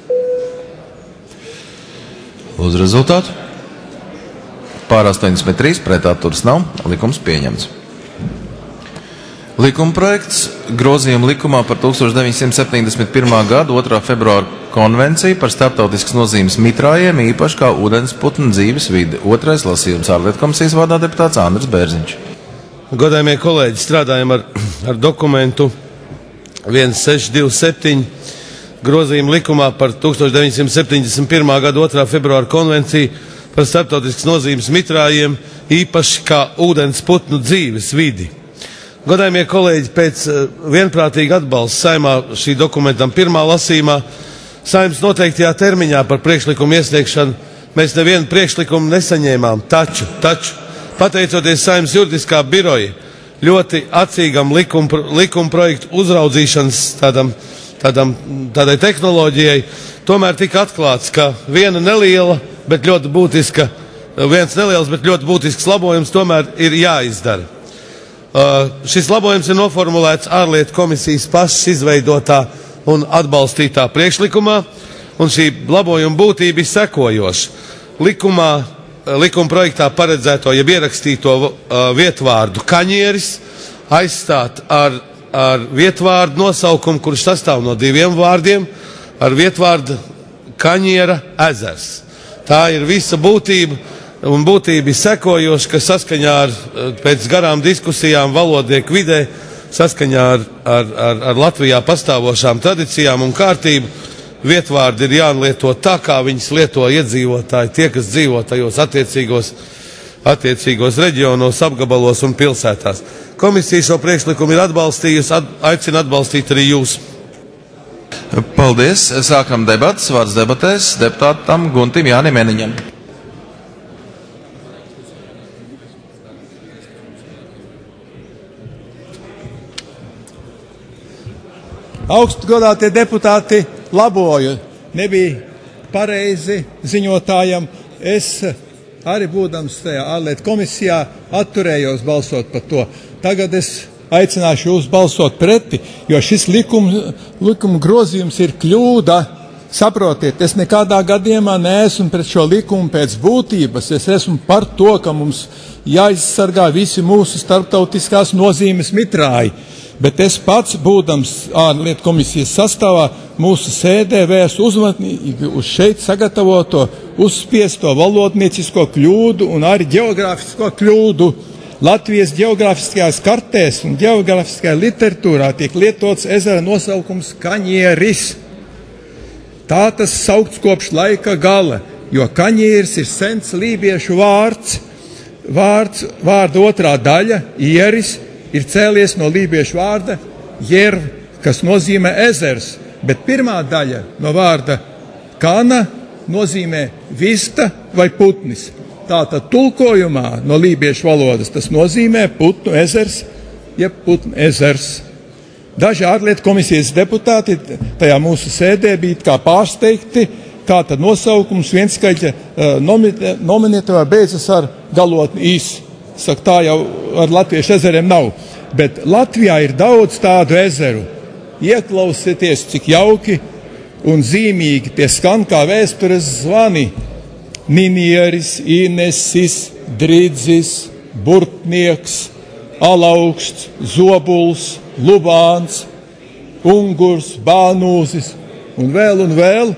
Lūdzu rezultātu. Pār 83 pret atturs nav. Likums pieņemts. Likuma projekts grozījuma likumā par 1971. gada 2. februāra konvenciju par starptautiskas nozīmes mitrājiem, īpaši kā ūdensputnu dzīves vidi. 2. lasījums ārlietu komisijas vārdā deputāts Andris Bērziņš. Godājumie kolēģi, strādājam ar dokumentu 1627 grozījumu likumā par 1971. gada 2. februāra konvenciju par starptautiskas nozīmes mitrājiem, īpaši kā ūdensputnu dzīves vidi. Godājumie kolēģi, pēc vienprātīga atbalsta Saeimā šī dokumentam 1. lasījumā, Saeimas noteiktajā termiņā par priekšlikumu iesniegšanu mēs nevienu priekšlikumu nesaņēmām, taču pateicoties Saeimas juridiskā biroja ļoti acīgam likuma projektu uzraudzīšanas tādai tehnoloģijai, tomēr tika atklāts, ka viens neliels, bet ļoti būtisks labojums tomēr ir jāizdara. Šis labojums ir noformulēts ārlietu komisijas pašas izveidotā un atbalstītā priekšlikumā, un šī labojuma būtība ir sekojoša. Likuma projektā paredzēto, jeb ierakstīto vietvārdu kaņieris aizstāt ar vietvārdu nosaukumu, kurš sastāv no 2 vārdiem, ar vietvārdu Kaņiera ezers. Tā ir visa būtība, un būtība ir sekojoša, ka saskaņā pēc garām diskusijām valodnieku vidē, saskaņā ar Latvijā pastāvošām tradicijām un kārtību, vietvārdi ir jālieto tā, kā viņas lieto iedzīvotāji, tie, kas dzīvo tajos attiecīgos reģionos, apgabalos un pilsētās. Komisija šo priekšlikumu ir atbalstījusi, aicina atbalstīt arī jūs. Paldies. Sākam debatas. Vārds debatēs deputātam Guntim Jānim Eniņam. Augstgodātie deputāti laboju. Nebija pareizi ziņotājam. Es arī būdams tajā ārlietu komisijā atturējos balsot par to. Tagad es aicināšu jūs balsot preti, jo šis likuma grozījums ir kļūda. Saprotiet, es nekādā gadījumā neesmu pret šo likumu pēc būtības. Es esmu par to, ka mums jāizsargā visi mūsu starptautiskās nozīmes mitrāji. Bet es pats, būdams ārlietu komisijas sastāvā, mūsu sēdē vērsu uzmanību uz šeit sagatavoto uzspiesto valodniecisko kļūdu un arī geogrāfisko kļūdu. Latvijas geogrāfiskajās kartēs un geogrāfiskajā literatūrā tiek lietots ezera nosaukums Kaņieris. Tā tas saukts kopš laika gala, jo kaņieris ir sens lībiešu vārds. Vārda otrā daļa, ieris, ir cēlies no lībiešu vārda jerv, kas nozīmē ezers, bet pirmā daļa no vārda kana nozīmē vista vai putnis. Tātad tulkojumā no lībiešu valodas tas nozīmē putnu ezers, jeb putnu ezers. Daži ārlietu komisijas deputāti tajā mūsu sēdē bija kā pārsteigti, kā tad nosaukums vienskaļa nominatīvā beidzas ar galotni īs. Saka, tā jau ar latviešu ezeriem nav. Bet Latvijā ir daudz tādu ezeru. Ieklausieties, cik jauki un zīmīgi tie skan kā vēstures zvani. Ninieris, Inesis, Dridzis, Burtnieks, Alauksts, Zobuls, Lubāns, Ungurs, Bānūzis un vēl.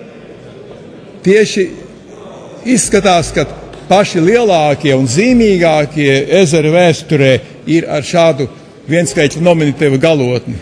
Tieši izskatās, ka paši lielākie un zīmīgākie ezeri vēsturē ir ar šādu vienskaitļu nominatīvu galotni.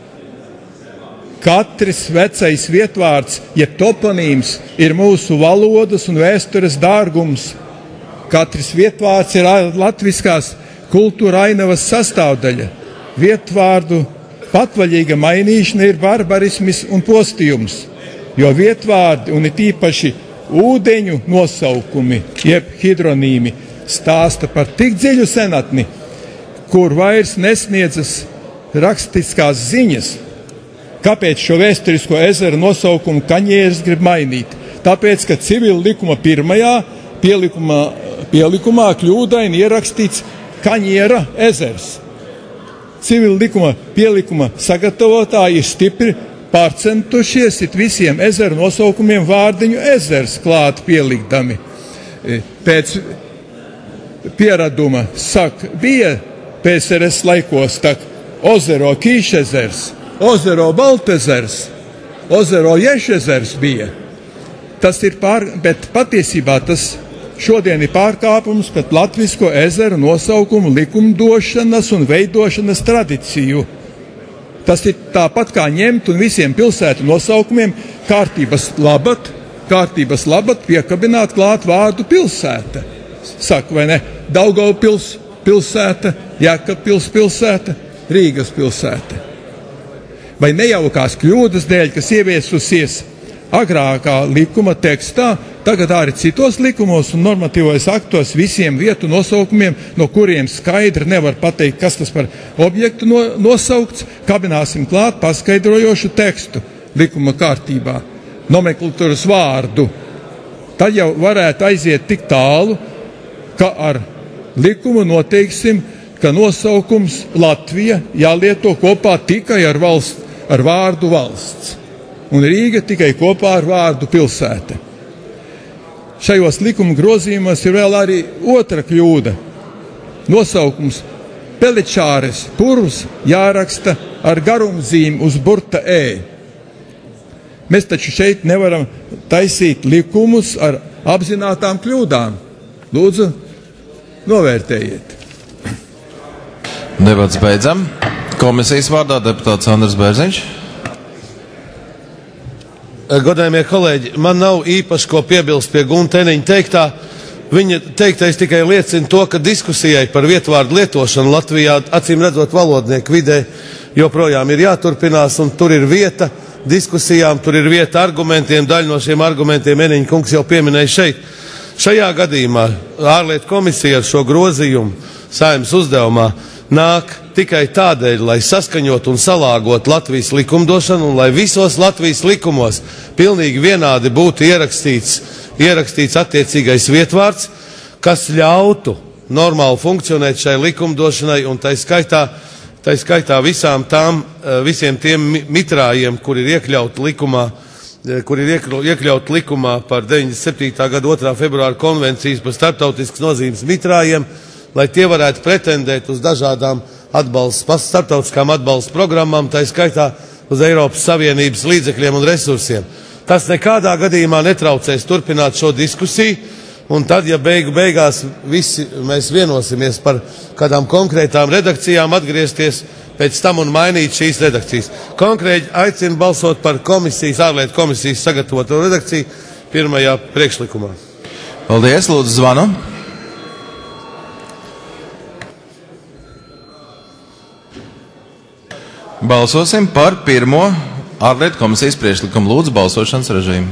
Katrs vecais vietvārds, jeb toponīms, ir mūsu valodas un vēstures dārgums. Katrs vietvārds ir latviskās kultūra ainavas sastāvdaļa. Vietvārdu patvaļīga mainīšana ir barbarisms un postījums, jo vietvārdi un it īpaši ūdeņu nosaukumi, jeb hidronīmi, stāsta par tik dziļu senatni, kur vairs nesniedzas rakstiskās ziņas. Kāpēc šo vēsturisko ezeru nosaukumu Kaņieris grib mainīt? Tāpēc, ka civila likuma pirmajā pielikumā kļūdaini ierakstīts Kaņiera ezers. Civila likuma pielikuma sagatavotāji ir stipri pārcentušies it visiem ezeru nosaukumiem vārdiņu ezers klāt pielikdami. Pēc pieraduma saka, bija PSRS laikos tak Ozero Kīšezers, Ozero Baltezers, Ozero Ješezers bija. Tas ir bet patiesībā tas šodien ir pārkāpums pret latvisko ezeru nosaukumu likumdošanas un veidošanas tradīciju. Tas ir tāpat kā ņemt un visiem pilsētu nosaukumiem kārtības labad piekabināt klāt vārdu pilsēta. Saka, vai ne? Daugavpils pilsēta, Jēkabpils pilsēta, Rīgas pilsēta. Vai nejaukās kļūdas dēļ, kas ieviesusies agrākā likuma tekstā, tagad arī citos likumos un normatīvos aktos visiem vietu nosaukumiem, no kuriem skaidri nevar pateikt, kas tas par objektu nosaukts, kabināsim klāt paskaidrojošu tekstu likuma kārtībā, nomenklatūras vārdu. Tad jau varētu aiziet tik tālu, ka ar likumu noteiksim ka nosaukums Latvija jālieto kopā tikai ar vārdu valsts, un Rīga tikai kopā ar vārdu pilsēta. Šajos likuma grozījumos ir vēl arī otra kļūda. Nosaukums Peličāres purvs jāraksta ar garumzīmi uz burta E. Mēs taču šeit nevaram taisīt likumus ar apzinātām kļūdām. Lūdzu, novērtējiet. Debats beidzam. Komisijas vārdā deputāts Andris Bērziņš. Godājumie kolēģi, man nav īpaši ko piebilst pie Gunta Eniņa teiktā. Viņa teiktais tikai liecina to, ka diskusijai par vietvārdu lietošanu Latvijā, acīm redzot valodnieku vidē, joprojām ir jāturpinās, un tur ir vieta diskusijām, tur ir vieta argumentiem, daļa no šiem argumentiem Eniņa kungs jau pieminēja šeit. Šajā gadījumā ārlietu komisija ar šo grozījumu Saeimas uzdevumā nāk tikai tādēļ, lai saskaņot un salāgot Latvijas likumdošanu, un lai visos Latvijas likumos pilnīgi vienādi būtu ierakstīts attiecīgais vietvārds, kas ļautu normāli funkcionēt šai likumdošanai, un tai skaitā visiem tiem mitrājiem, kur ir iekļaut likumā par 97. gada 2. februāra konvencijas par starptautiskas nozīmes mitrājiem, lai tie varētu pretendēt uz dažādām starptautiskām atbalsta programmām, tā skaitā uz Eiropas Savienības līdzekļiem un resursiem. Tas nekādā gadījumā netraucēs turpināt šo diskusiju, un tad, ja beigās visi mēs vienosimies par kādām konkrētām redakcijām, atgriezties pēc tam un mainīt šīs redakcijas. Konkrēti aicinu balsot par ārlietu komisijas sagatavoto redakciju pirmajā priekšlikumā. Paldies, lūdzu zvanu. Balsosim par pirmo ārlietu komisijas priekšlikumu. Lūdzu, balsošanas režīmu.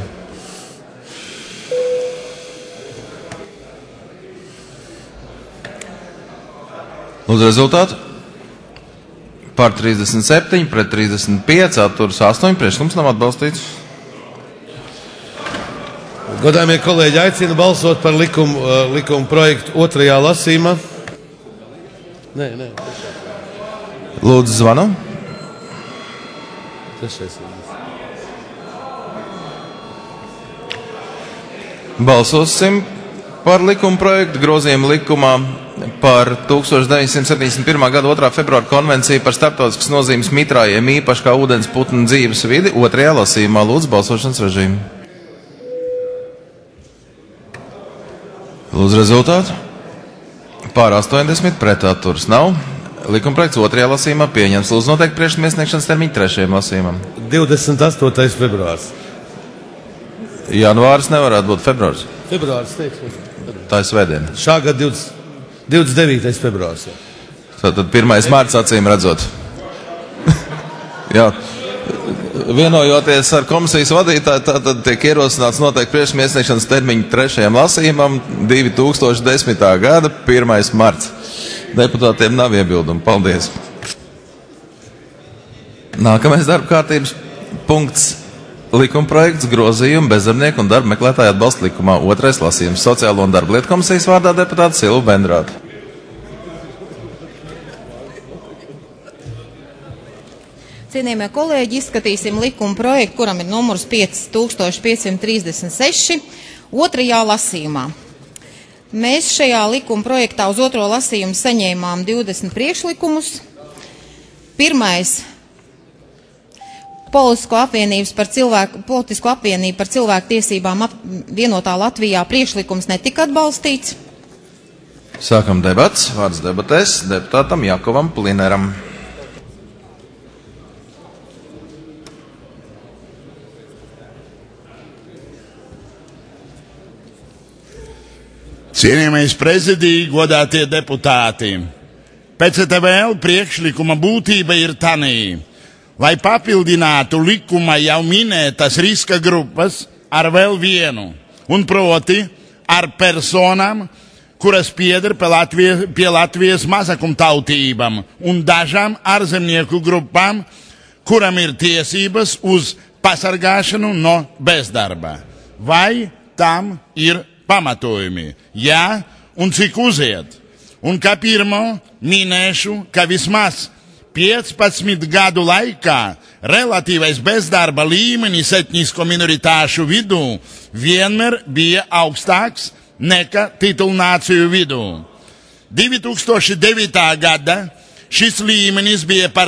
Lūdzu, rezultātu. Par 37, pret 35, atturas 8, priekšlikums nav atbalstīts. Godājumie kolēģi, aicinu balsot par likumu projektu otrajā lasījumā. Nē. Lūdzu, zvanu. Balsosim par likuma projektu grozījumu likumā par 1971. gada 2. februāra konvenciju par starptautiskas nozīmes mitrājiem īpaši kā ūdens putnu dzīves vidi otrajā lasījumā. Lūdzu, balsošanas režīmu. Lūdzu, rezultātu. Pār 80, pret atturas nav. Likumprojekts otrajā lasījumā pieņems. Lūdzu, noteikti priekšlikuma iesniegšanas termiņu trešajam lasījumam. 28. februārs. Janvāris nevarētu būt februārs. Februārs, teiksim. Tā ir svētdiena. Šā gada 29. februārs. Tātad 1. mārts acīm redzot. Jā. Vienojoties ar komisijas vadītāju, tātad tiek ierosināts noteikti priekšlikuma iesniegšanas termiņu trešajam lasījumam 2010. gada 1. marts. Deputātiem nav iebildumu. Paldies. Nākamais darba kārtības punkts. Likumprojekts grozījumu bezdarbnieku un darba meklētāju atbalsta likumā. Otrais lasījums. Sociālo un darba lietu komisijas vārdā deputāta Silva Bendrāta. Cienījamie kolēģi, izskatīsim likuma projektu, kuram ir numurs 5536, otrajā lasījumā. Mēs šajā likuma projektā uz otro lasījumu saņēmām 20 priekšlikumus. Pirmais Politisko apvienību par cilvēku tiesībām vienotā Latvijā priekšlikums netika atbalstīts. Sākam debats. Vārds debatēs deputātam Jakovam Plineram. Cienījamais prezidija, godātie deputāti, PCTVL priekšlikuma būtība ir tanī, lai papildinātu likuma jau minētas riska grupas ar vēl vienu, un proti ar personām, kuras pieder pie Latvijas mazakumtautībām un dažām ārzemnieku grupām, kuram ir tiesības uz pasargāšanu no bezdarba. Vai tam ir pamatojumi? Jā, un cik uziet? Un kā pirmo minēšu, ka vismaz 15 gadu laikā relatīvais bezdarba līmenis etnisko minoritāšu vidū vienmēr bija augstāks nekā titulnāciju vidū. 2009. gada šis līmenis bija par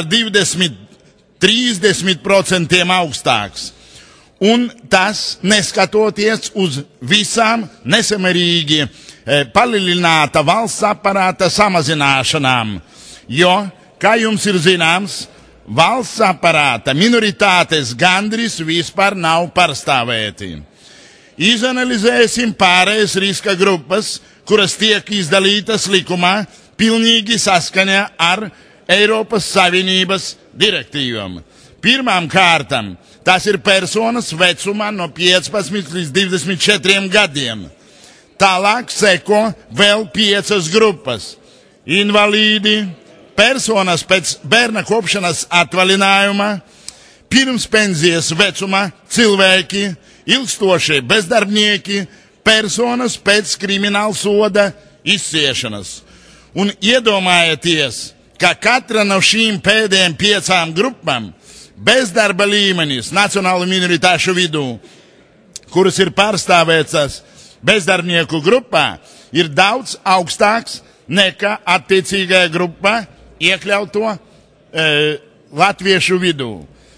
20–30% augstāks. Un tas neskatoties uz visām nesamērīgi palielināta valsts aparāta samazināšanām, jo, kā jums ir zināms, valsts aparāta minoritātes gandrīz vispār nav pārstāvēti. Izanalizēsim pārējais riska grupas, kuras tiek izdalītas likumā pilnīgi saskaņā ar Eiropas Savienības direktīvām. Pirmām kārtām tas ir personas vecumā no 15 līdz 24 gadiem. Tālāk seko vēl 5 grupas – invalīdi, personas pēc bērna kopšanas atvaļinājuma, pirms pensijas vecuma cilvēki, ilgstošie bezdarbnieki, personas pēc krimināla soda izciešanas. Un iedomājieties, ka katra no šīm pēdējām 5 grupām bezdarba līmenis nacionālo minoritāšu vidū, kuras ir pārstāvētas bezdarbnieku grupā, ir daudz augstāks nekā attiecīgajā grupā iekļauto latviešu vidū.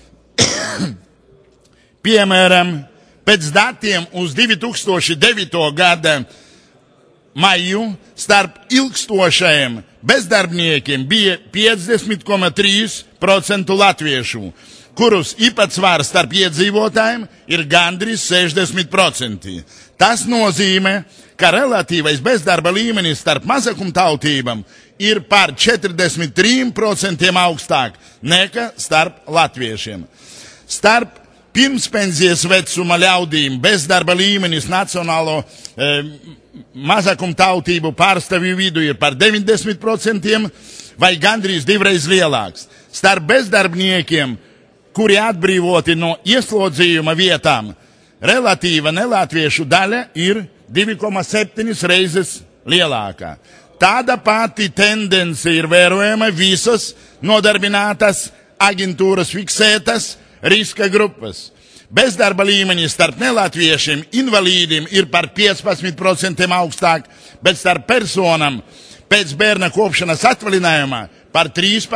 Piemēram, pēc datiem uz 2009. gada maiju starp ilgstošajiem bezdarbniekiem bija 50,3% latviešu, kurus īpatsvars starp iedzīvotājiem ir gandrīz 60%. Tas nozīmē, ka relatīvais bezdarba līmenis starp mazākumtautībām ir par 43% augstāk nekā starp latviešiem. Starp pirmspensijas vecuma ļaudīm bezdarba līmenis nacionālo mazākumtautību pārstāvju vidū ir par 90% vai gandrīz 2 lielāks. Starp bezdarbniekiem, kuri atbrīvoti no ieslodzījuma vietām, relatīva nelatviešu daļa ir 2,7 reizes lielākā. Tāda pati tendence ir vērojama visas nodarbinātas aģentūras fiksētas riska grupas. Bezdarba līmenis starp nelatviešiem invalīdiem ir par 15% augstāk, bet starp personām pēc bērna kopšanas atvaļinājumā par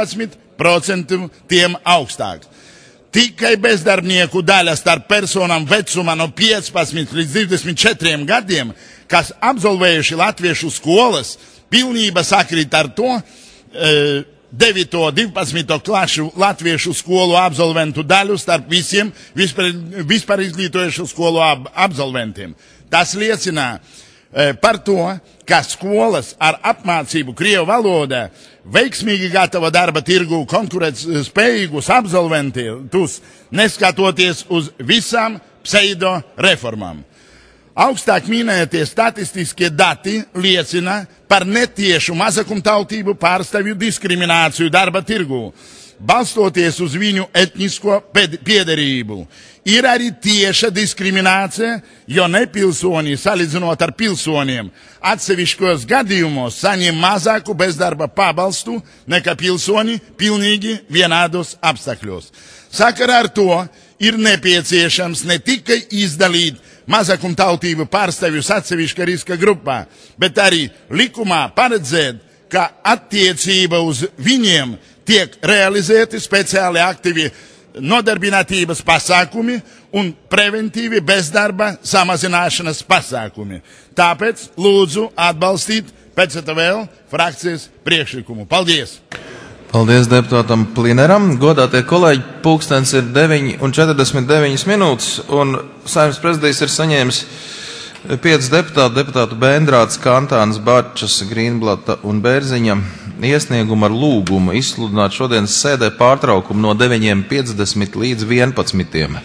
13% augstāk. Tikai bezdarbnieku daļa starp personām vecumā no 15 līdz 24 gadiem, kas absolvējuši latviešu skolas, pilnībā sakrīt ar to 9. 12. klašu latviešu skolu absolventu daļu starp visiem vispār izglītojušu skolu absolventiem. Tas liecina par to, ka skolas ar apmācību Krievu valodā veiksmīgi gatavo darba tirgu konkurētspējīgus absolventus, neskatoties uz visām pseido reformām. Augstāk minētie statistiskie dati liecina par netiešu mazākumtautību pārstāvju diskrimināciju darba tirgu, balstoties uz viņu etnisko piederību. Ir arī tieša diskriminācija, jo nepilsoni, salīdzinot ar pilsoniem, atsevišķos gadījumos saņem mazāku bezdarba pabalstu nekā pilsoni pilnīgi vienādos apstākļos. Sakarā ar to ir nepieciešams ne tikai izdalīt mazākumtautību pārstāvjus atsevišķa riska grupā, bet arī likumā paredzēt, ka attiecība uz viņiem tiek realizēti speciāli aktīvi nodarbinātības pasākumi un preventīvi bezdarba samazināšanas pasākumi. Tāpēc lūdzu atbalstīt PCTVL frakcijas priekšlikumu. Paldies! Paldies deputātam Plineram. Godātie kolēģi, pulkstens ir 9:49 minūtes, un Saeimas prezidijs ir saņēmis 5 deputātu Bendrāts, Kantāns, Bačas, Grīnblata un Bērziņa iesniegumu ar lūgumu izsludināt šodienas sēdē pārtraukumu no 9:50 līdz 11.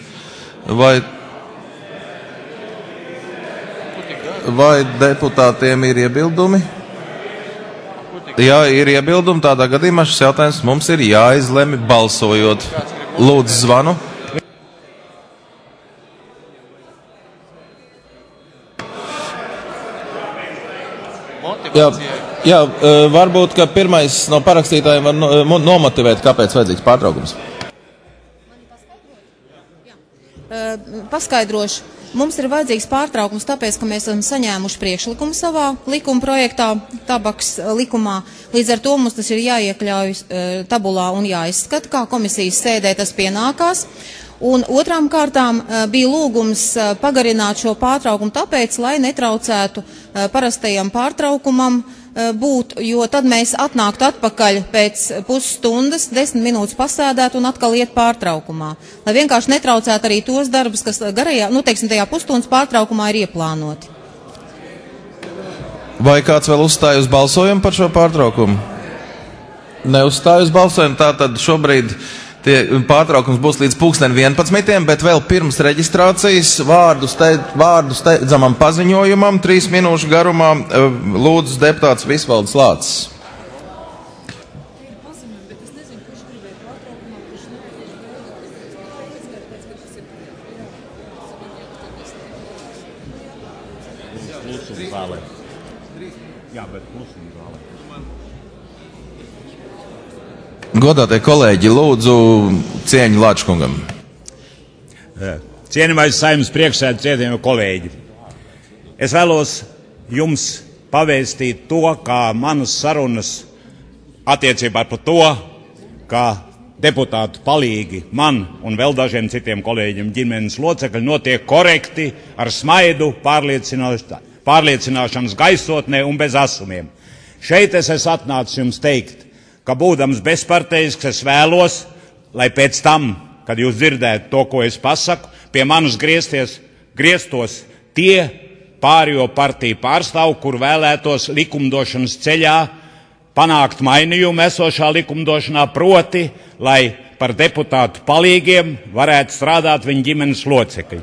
Vai deputātiem ir iebildumi? Ja ir iebildumi, tādā gadījumā šis jautājums mums ir jāizlemj balsojot. Lūdzu, zvanu. Jā. Jā, varbūt, ka pirmais no parakstītājiem var nomotivēt, kāpēc vajadzīgs pārtraukums. Paskaidrošu. Mums ir vajadzīgs pārtraukums, tāpēc, ka mēs esam saņēmuši priekšlikumu savā likuma projektā, tabaks likumā. Līdz ar to mums tas ir jāiekļauj tabulā un jāizskata, kā komisijas sēdē tas pienākās. Un otrām kārtām bija lūgums pagarināt šo pārtraukumu tāpēc, lai netraucētu parastajam pārtraukumam būt, jo tad mēs atnāktu atpakaļ pēc pusstundas, 10 minūtes pasēdēt un atkal iet pārtraukumā. Lai vienkārši netraucētu arī tos darbus, kas garajā, tajā pusstundas pārtraukumā ir ieplānoti. Vai kāds vēl uzstāja uz balsojumu par šo pārtraukumu? Neuzstāja uz balsojumu, tātad šobrīd pārtraukums būs līdz 11:00, bet vēl pirms reģistrācijas vārdu steidzamam paziņojumam 3 minūšu garumā lūdzu deputāts Visvalds Lācis. Godātie kolēģi, lūdzu cieņu Lāčkungam. Cienījamais Saeimas priekšsēdētāj, cienījamie kolēģi. Es vēlos jums pavēstīt to, kā manas sarunas attiecībā par to, kā deputātu palīgi man un vēl dažiem citiem kolēģiem ģimenes locekļi notiek korekti, ar smaidu, pārliecināšanas gaisotnē un bez asumiem. Šeit es esmu atnācis jums teikt, ka būdams bezpartejisks, es vēlos, lai pēc tam, kad jūs dzirdētu to, ko es pasaku, pie manis grieztos tie pārējo partiju pārstāvu, kur vēlētos likumdošanas ceļā panākt mainījumu esošā likumdošanā, proti, lai par deputātu palīgiem varētu strādāt viņa ģimenes locekļi.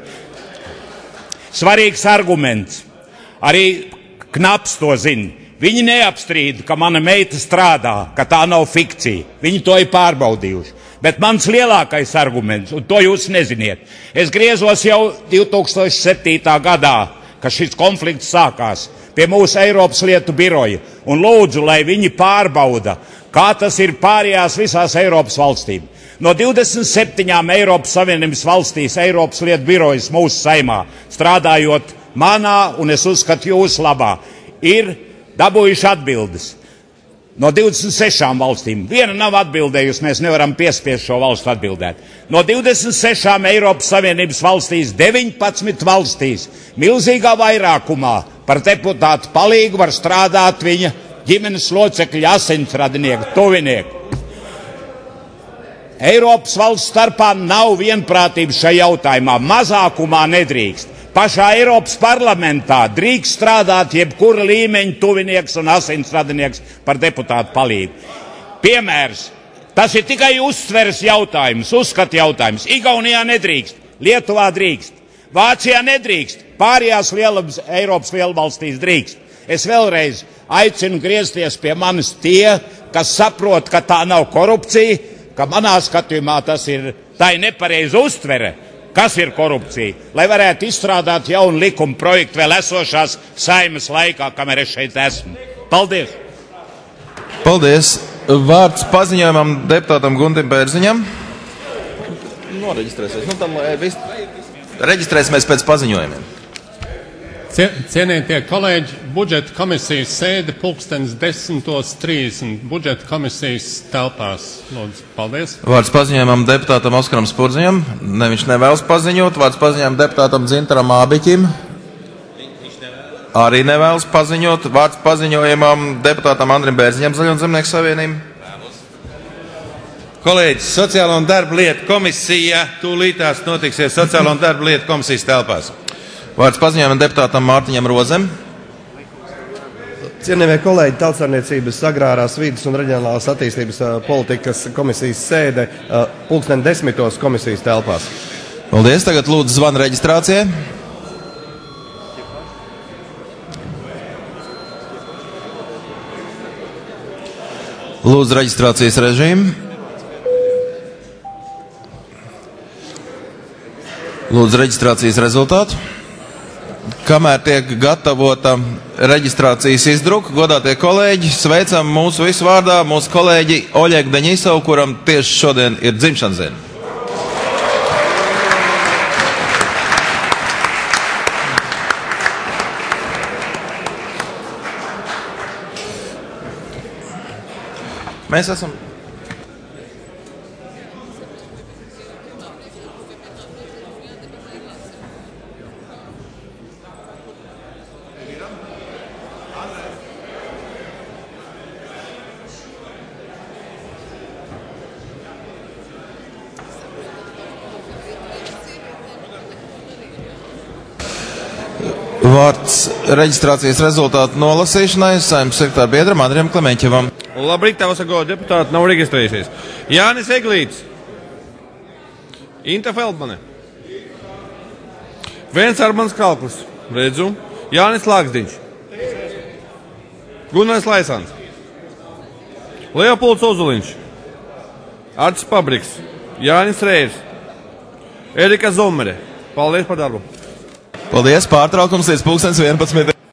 Svarīgs arguments, arī Knaps to zina. Viņi neapstrīd, ka mana meita strādā, ka tā nav fikcija. Viņi to ir pārbaudījuši. Bet mans lielākais arguments, un to jūs neziniet, es griezos jau 2007. gadā, kad šis konflikts sākās, pie mūsu Eiropas lietu biroja, un lūdzu, lai viņi pārbauda, kā tas ir pārējās visās Eiropas valstīm. No 27 Eiropas Savienības valstīs Eiropas lietu birojas mūsu Saimā, strādājot manā, un es uzskatu jūsu labā, ir dabūjuši atbildes. No 26 valstīm. Viena nav atbildējusi, mēs nevaram piespiest šo valstu atbildēt. No 26 Eiropas Savienības valstīs, 19 valstīs, milzīgā vairākumā par deputātu palīgu var strādāt viņa ģimenes locekļi, asinsradinieki, tuvinieki. Eiropas valsts starpā nav vienprātības šajā jautājumā. Mazākumā nedrīkst. Pašā Eiropas parlamentā drīkst strādāt jebkura līmeņa tuvinieks un asinsradinieks par deputātu palīgu. Piemērs. Tas ir tikai uztveres jautājums, uzskata jautājums. Igaunijā nedrīkst, Lietuvā drīkst, Vācijā nedrīkst, pārējās Eiropas lielvalstīs drīkst. Es vēlreiz aicinu griezties pie manis tie, kas saprot, ka tā nav korupcija, ka manā skatījumā tā ir nepareiza uztvere. Kas ir korupcija? Lai varētu izstrādāt jaunu likuma projektu vēl esošās Saimas laikā, kamēr es šeit esmu. Paldies! Paldies! Vārds paziņojumam deputātam Guntim Bērziņam. Noreģistrēsies. Reģistrēsimies pēc paziņojumiem. Cienītie kolēģi, budžeta komisijas sēde 10:30 budžeta komisijas telpās. Lūdzu, paldies. Vārds paziņojumam deputātam Oskaram Spurdziņam. Viņš nevēlas paziņot. Vārds paziņojumam deputātam Dzintaram Ābiķim. Arī nevēlas paziņot. Vārds paziņojumam deputātam Andrim Bērziņam, Zaļo un Zemnieku savienību. Kolēģi, Sociālo un darba lietu komisija tūlītās notiksies Sociālo un darba lietu komisijas telpās. Vārds paziņojumam deputātam Mārtiņam Rozem. Cienījamie kolēģi, Tautssaimniecības, agrārās vides un reģionālās attīstības politikas komisijas sēde 10:00 komisijas telpās. Paldies, tagad lūdzu zvanu reģistrācijai. Lūdzu reģistrācijas režīmu. Lūdzu reģistrācijas rezultātu. Kamēr tiek gatavota reģistrācijas izdruka, godātie kolēģi, sveicam mūsu visu vārdā mūsu kolēģi Oļegu Deņisovu, kuram tieši šodien ir dzimšanas diena. Mēs esam. Vārds reģistrācijas rezultātu nolasīšanai Saeimas sekretāra biedram Andrijam Klemeņķevam. Labrīt, tev sako, deputāti nav reģistrējušies. Jānis Eglīts, Inta Feldmane, Vens Armans Kalklis, redzu, Jānis Lāksdiņš, Gunārs Laisans, Leopolds Ozuliņš, Artis Pabriks, Jānis Reirs, Erika Zomere. Paldies par darbu. Paldies, pārtraukums līdz 11.